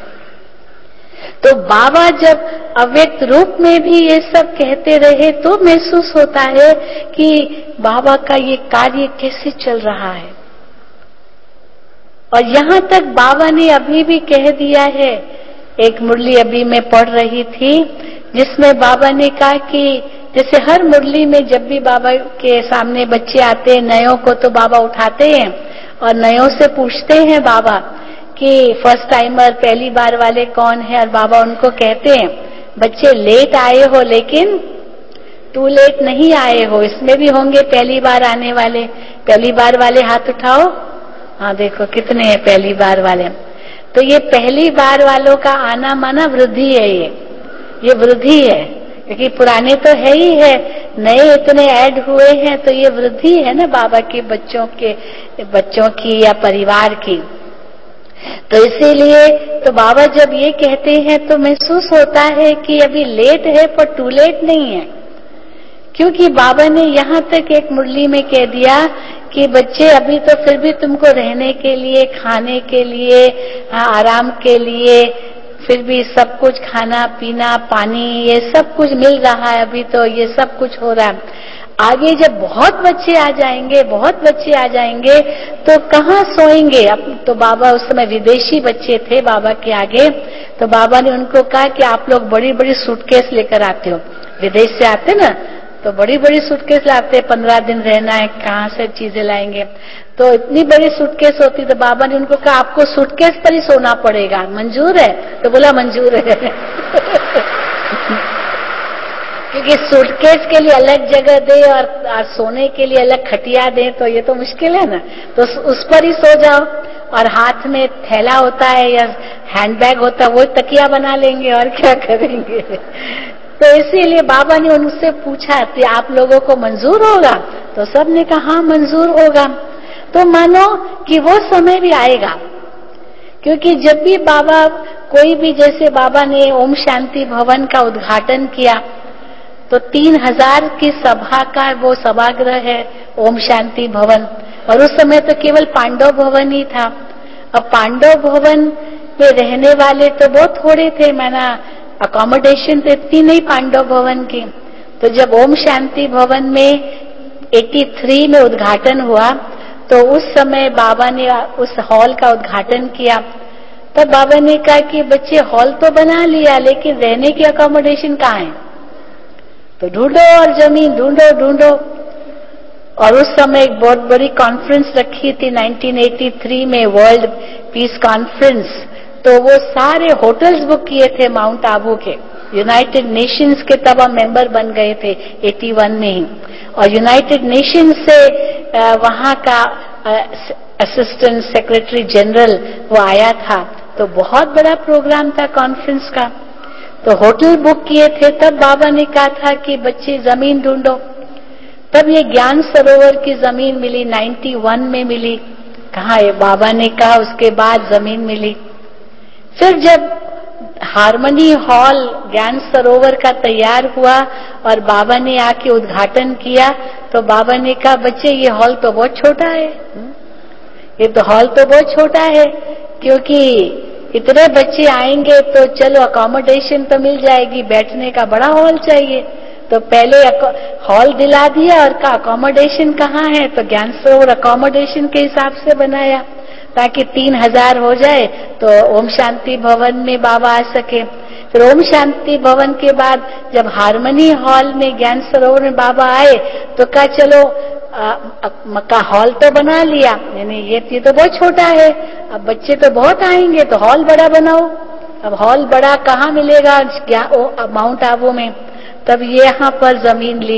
तो बाबा जब अव्यक्त रूप में भी ये सब कहते रहे, तो महसूस होता है कि बाबा का ये कार्य कैसे चल रहा है। और यहाँ तक बाबा ने अभी भी कह दिया है, एक मुरली अभी मैं पढ़ रही थी, जिसमें बाबा ने कहा कि जैसे हर मुरली में जब भी बाबा के सामने बच्चे आते हैं नयों को, तो बाबा उठाते हैं और नयों से पूछते हैं बाबा कि फर्स्ट टाइमर, पहली बार वाले कौन है, और बाबा उनको कहते हैं बच्चे लेट आए हो लेकिन टू लेट नहीं आए हो। इसमें भी होंगे पहली बार आने वाले, पहली बार वाले हाथ उठाओ। हाँ देखो कितने हैं पहली बार वाले। तो ये पहली बार वालों का आना माना वृद्धि है, ये ये वृद्धि है, क्योंकि पुराने तो है ही है, नए इतने ऐड हुए हैं, तो ये वृद्धि है ना बाबा के बच्चों के बच्चों की या परिवार की। तो इसीलिए तो बाबा जब ये कहते हैं तो महसूस होता है कि अभी लेट है पर टू लेट नहीं है, क्योंकि बाबा ने यहाँ तक एक मुरली में कह दिया कि बच्चे अभी तो फिर भी तुमको रहने के लिए, खाने के लिए, आराम के लिए, फिर भी सब कुछ खाना पीना पानी ये सब कुछ मिल रहा है, अभी तो ये सब कुछ हो रहा है। आगे जब बहुत बच्चे आ जाएंगे, बहुत बच्चे आ जाएंगे तो कहाँ सोएंगे? अब तो बाबा उस समय विदेशी बच्चे थे बाबा के आगे, तो बाबा ने उनको कहा कि आप लोग बड़ी बड़ी सूटकेस लेकर आते हो, विदेश से आते ना तो बड़ी बड़ी सूटकेस लाते, पंद्रह दिन रहना है, कहाँ से चीजें लाएंगे? तो इतनी बड़ी सूटकेस होती, तो बाबा ने उनको कहा आपको सूटकेस पर ही सोना पड़ेगा, मंजूर है? तो बोला मंजूर है। क्योंकि सूटकेस के लिए अलग जगह दे और, और सोने के लिए अलग खटिया दे तो ये तो मुश्किल है ना, तो उस पर ही सो जाओ। और हाथ में थैला होता है या हैंडबैग होता है, वो तकिया बना लेंगे और क्या करेंगे। तो इसीलिए बाबा ने उनसे पूछा कि आप लोगों को मंजूर होगा? तो सब ने कहा हाँ मंजूर होगा। तो मानो कि वो समय भी आएगा, क्योंकि जब भी बाबा कोई भी, जैसे बाबा ने ओम शांति भवन का उद्घाटन किया तो तीन हजार की सभा का वो सभागृह है ओम शांति भवन, और उस समय तो केवल पांडव भवन ही था। अब पांडव भवन में रहने वाले तो बहुत थोड़े थे, माना अकोमोडेशन तो इतनी नहीं पांडव भवन की। तो जब ओम शांति भवन में तिरासी में उद्घाटन हुआ तो उस समय बाबा ने उस हॉल का उद्घाटन किया। तब बाबा ने कहा कि बच्चे हॉल तो बना लिया लेकिन रहने की अकोमोडेशन कहाँ है? तो ढूंढो और जमीन ढूंढो ढूंढो। और उस समय एक बहुत बड़ी कॉन्फ्रेंस रखी थी उन्नीस सौ तिरासी में, वर्ल्ड पीस कॉन्फ्रेंस। तो वो सारे होटल्स बुक किए थे माउंट आबू के, यूनाइटेड नेशंस के तब हम मेंबर बन गए थे इक्यासी में ही। और यूनाइटेड नेशंस से वहां का असिस्टेंट सेक्रेटरी जनरल वो आया था, तो बहुत बड़ा प्रोग्राम था कॉन्फ्रेंस का। तो होटल बुक किए थे। तब बाबा ने कहा था कि बच्चे जमीन ढूंढो। तब ये ज्ञान सरोवर की जमीन मिली, इक्यानवे में मिली। कहा ये बाबा ने कहा, उसके बाद जमीन मिली। फिर जब हारमनी हॉल ज्ञान सरोवर का तैयार हुआ और बाबा ने आके उद्घाटन किया तो बाबा ने कहा बच्चे ये हॉल तो बहुत छोटा है, ये तो हॉल तो बहुत छोटा है, क्योंकि इतने बच्चे आएंगे तो चलो अकोमोडेशन तो मिल जाएगी, बैठने का बड़ा हॉल चाहिए। तो पहले हॉल दिला दिया और कहा अकोमोडेशन कहाँ है? तो ज्ञान सरोवर अकोमोडेशन के हिसाब से बनाया ताकि तीन हजार हो जाए तो ओम शांति भवन में बाबा आ सके। फिर ओम शांति भवन के बाद जब हारमनी हॉल में ज्ञान सरोवर में बाबा आए तो कहा चलो मक्का हॉल तो बना लिया, यानी ये, ये तो बहुत छोटा है, अब बच्चे तो बहुत आएंगे तो हॉल बड़ा बनाओ। अब हॉल बड़ा कहाँ मिलेगा? माउंट आबू में। तब ये यहाँ पर जमीन ली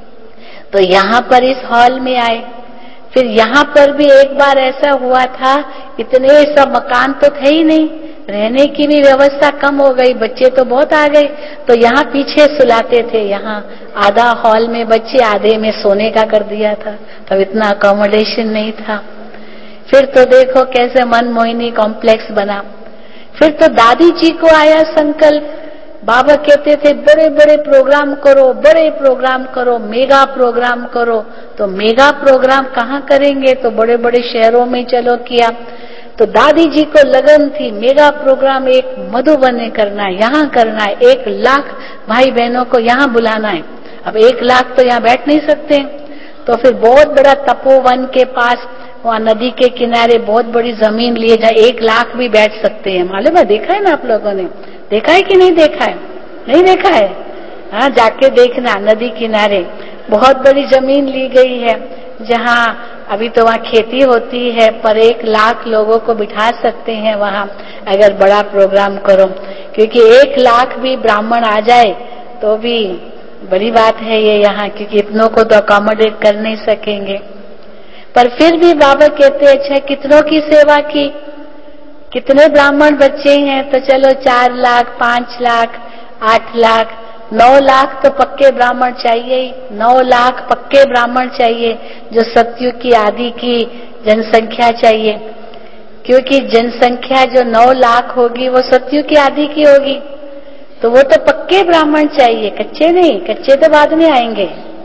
तो यहाँ पर इस हॉल में आए। फिर यहाँ पर भी एक बार ऐसा हुआ था, इतने सब मकान तो थे ही नहीं, रहने की भी व्यवस्था कम हो गई, बच्चे तो बहुत आ गए, तो यहाँ पीछे सुलाते थे। यहाँ आधा हॉल में बच्चे, आधे में सोने का कर दिया था, तब इतना अकोमोडेशन नहीं था। फिर तो देखो कैसे मनमोहिनी कॉम्प्लेक्स बना। फिर तो दादी जी को आया संकल्प, बाबा कहते थे बड़े बड़े प्रोग्राम करो, बड़े प्रोग्राम करो, मेगा प्रोग्राम करो। तो मेगा प्रोग्राम कहाँ करेंगे? तो बड़े बड़े शहरों में चलो किया। तो दादी जी को लगन थी मेगा प्रोग्राम एक मधुबन में करना है, यहाँ करना है, एक लाख भाई बहनों को यहाँ बुलाना है। अब एक लाख तो यहाँ बैठ नहीं सकते, तो फिर बहुत बड़ा तपोवन के पास वहाँ नदी के किनारे बहुत बड़ी जमीन लिए जहाँ एक लाख भी बैठ सकते हैं। मालूम है? देखा है ना आप लोगों ने? देखा है कि नहीं देखा है? नहीं देखा है? हाँ, जाके देखना, नदी किनारे बहुत बड़ी जमीन ली गई है जहाँ अभी तो वहाँ खेती होती है, पर एक लाख लोगों को बिठा सकते हैं वहाँ अगर बड़ा प्रोग्राम करो, क्योंकि एक लाख भी ब्राह्मण आ जाए तो भी बड़ी बात है ये यहाँ, क्योंकि इतनों को तो अकोमोडेट कर नहीं सकेंगे। पर फिर भी बाबा कहते अच्छा कितनों की सेवा की, कितने ब्राह्मण बच्चे हैं? तो चलो चार लाख, पांच लाख, आठ लाख, नौ लाख तो पक्के ब्राह्मण चाहिए ही। नौ लाख पक्के ब्राह्मण चाहिए जो सतयुग की आदि की जनसंख्या चाहिए, क्योंकि जनसंख्या जो नौ लाख होगी वो सतयुग की आदि की होगी। तो वो तो पक्के ब्राह्मण चाहिए, कच्चे नहीं, कच्चे तो बाद में आएंगे,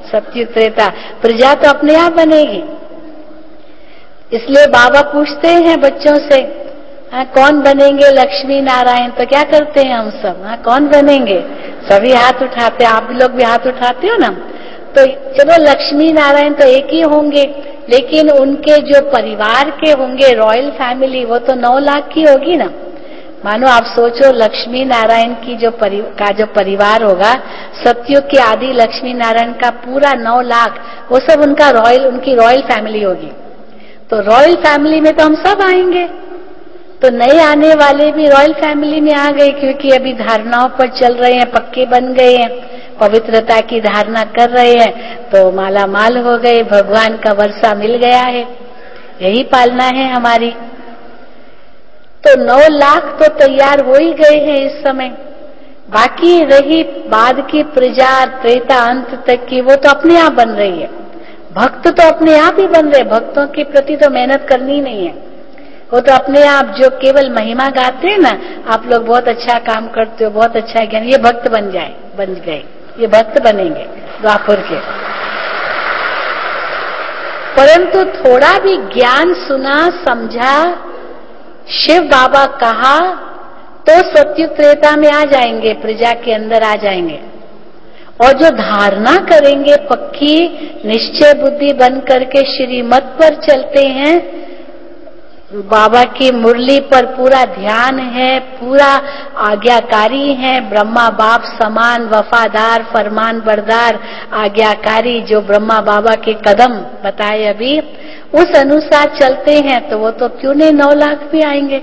सत्युग त्रेता, प्रजा तो अपने आप बनेगी। इसलिए बाबा पूछते हैं बच्चों से, हाँ कौन बनेंगे लक्ष्मी नारायण? तो क्या करते हैं हम सब, हाँ कौन बनेंगे? सभी हाथ उठाते, आप लोग भी हाथ उठाते हो ना। तो चलो लक्ष्मी नारायण तो एक ही होंगे, लेकिन उनके जो परिवार के होंगे रॉयल फैमिली, वो तो नौ लाख की होगी ना। मानो आप सोचो लक्ष्मी नारायण की जो परि, का जो परिवार होगा, सतयुग के आदि लक्ष्मी नारायण का पूरा नौ लाख, वो सब उनका रॉयल, उनकी रॉयल फैमिली होगी। तो रॉयल फैमिली में तो हम सब आएंगे। तो नए आने वाले भी रॉयल फैमिली में आ गए, क्योंकि अभी धारणाओं पर चल रहे हैं, पक्के बन गए हैं, पवित्रता की धारणा कर रहे हैं, तो माला माल हो गए, भगवान का वर्षा मिल गया है। यही पालना है हमारी। तो नौ लाख तो तैयार हो ही गए हैं इस समय। बाकी रही बाद की प्रजा त्रेता अंत तक की, वो तो अपने आप बन रही है। भक्त तो अपने आप ही बन रहे, भक्तों के प्रति तो मेहनत करनी नहीं है, वो तो अपने आप जो केवल महिमा गाते हैं ना, आप लोग बहुत अच्छा काम करते हो, बहुत अच्छा ज्ञान, ये भक्त बन जाए, बन गए, ये भक्त बनेंगे द्वापर के। परंतु थोड़ा भी ज्ञान सुना समझा, शिव बाबा कहा, तो सत्युग त्रेता में आ जाएंगे, प्रजा के अंदर आ जाएंगे। और जो धारणा करेंगे पक्की निश्चय बुद्धि बन करके श्रीमत पर चलते हैं, बाबा की मुरली पर पूरा ध्यान है, पूरा आज्ञाकारी है, ब्रह्मा बाप समान वफादार फरमान बरदार आज्ञाकारी, जो ब्रह्मा बाबा के कदम बताए अभी, उस अनुसार चलते हैं, तो वो तो क्यों नहीं नौ लाख भी आएंगे।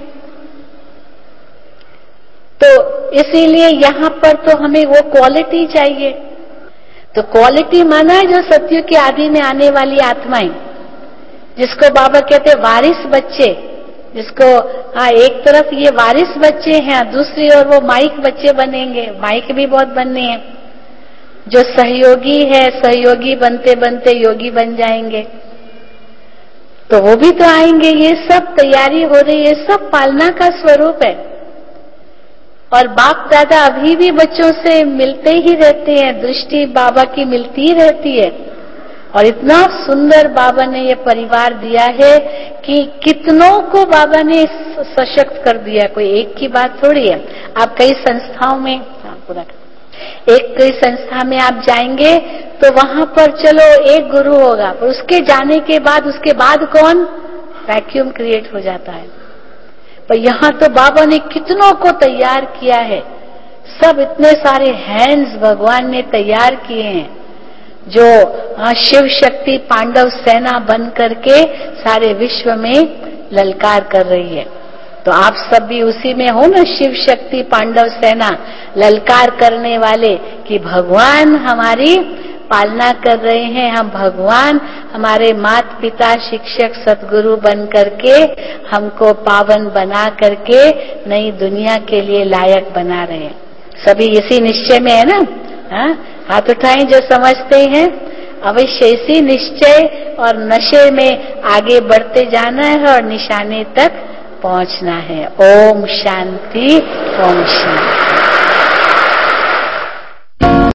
तो इसीलिए यहाँ पर तो हमें वो क्वालिटी चाहिए। तो क्वालिटी माना है जो सत्युग के आदि में आने वाली आत्माएं, जिसको बाबा कहते हैं वारिस बच्चे, जिसको हाँ एक तरफ ये वारिस बच्चे हैं, दूसरी ओर वो माइक बच्चे बनेंगे, माइक भी बहुत बनने हैं। जो सहयोगी है, सहयोगी बनते बनते योगी बन जाएंगे, तो वो भी तो आएंगे। ये सब तैयारी हो रही है, सब पालना का स्वरूप है। और बाप दादा अभी भी बच्चों से मिलते ही रहते हैं, दृष्टि बाबा की मिलती ही रहती है। और इतना सुंदर बाबा ने ये परिवार दिया है कि कितनों को बाबा ने सशक्त कर दिया। कोई एक की बात थोड़ी है। आप कई संस्थाओं में, हाँ पूरा एक कई संस्था में आप जाएंगे तो वहां पर चलो एक गुरु होगा, पर उसके जाने के बाद उसके बाद कौन, वैक्यूम क्रिएट हो जाता है। पर यहाँ तो बाबा ने कितनों को तैयार किया है, सब इतने सारे हैंड्स भगवान ने तैयार किए हैं, जो शिव शक्ति पांडव सेना बन करके सारे विश्व में ललकार कर रही है। तो आप सब भी उसी में हो ना, शिव शक्ति पांडव सेना ललकार करने वाले, कि भगवान हमारी पालना कर रहे हैं, हम भगवान हमारे माता पिता शिक्षक सतगुरु बन करके हमको पावन बना करके नई दुनिया के लिए लायक बना रहे हैं। सभी इसी निश्चय में है ना, हाँ हाथ उठाएं जो समझते हैं। अवश्य इसी निश्चय और नशे में आगे बढ़ते जाना है और निशाने तक पहुंचना है। ओम शांति, ओम शांति।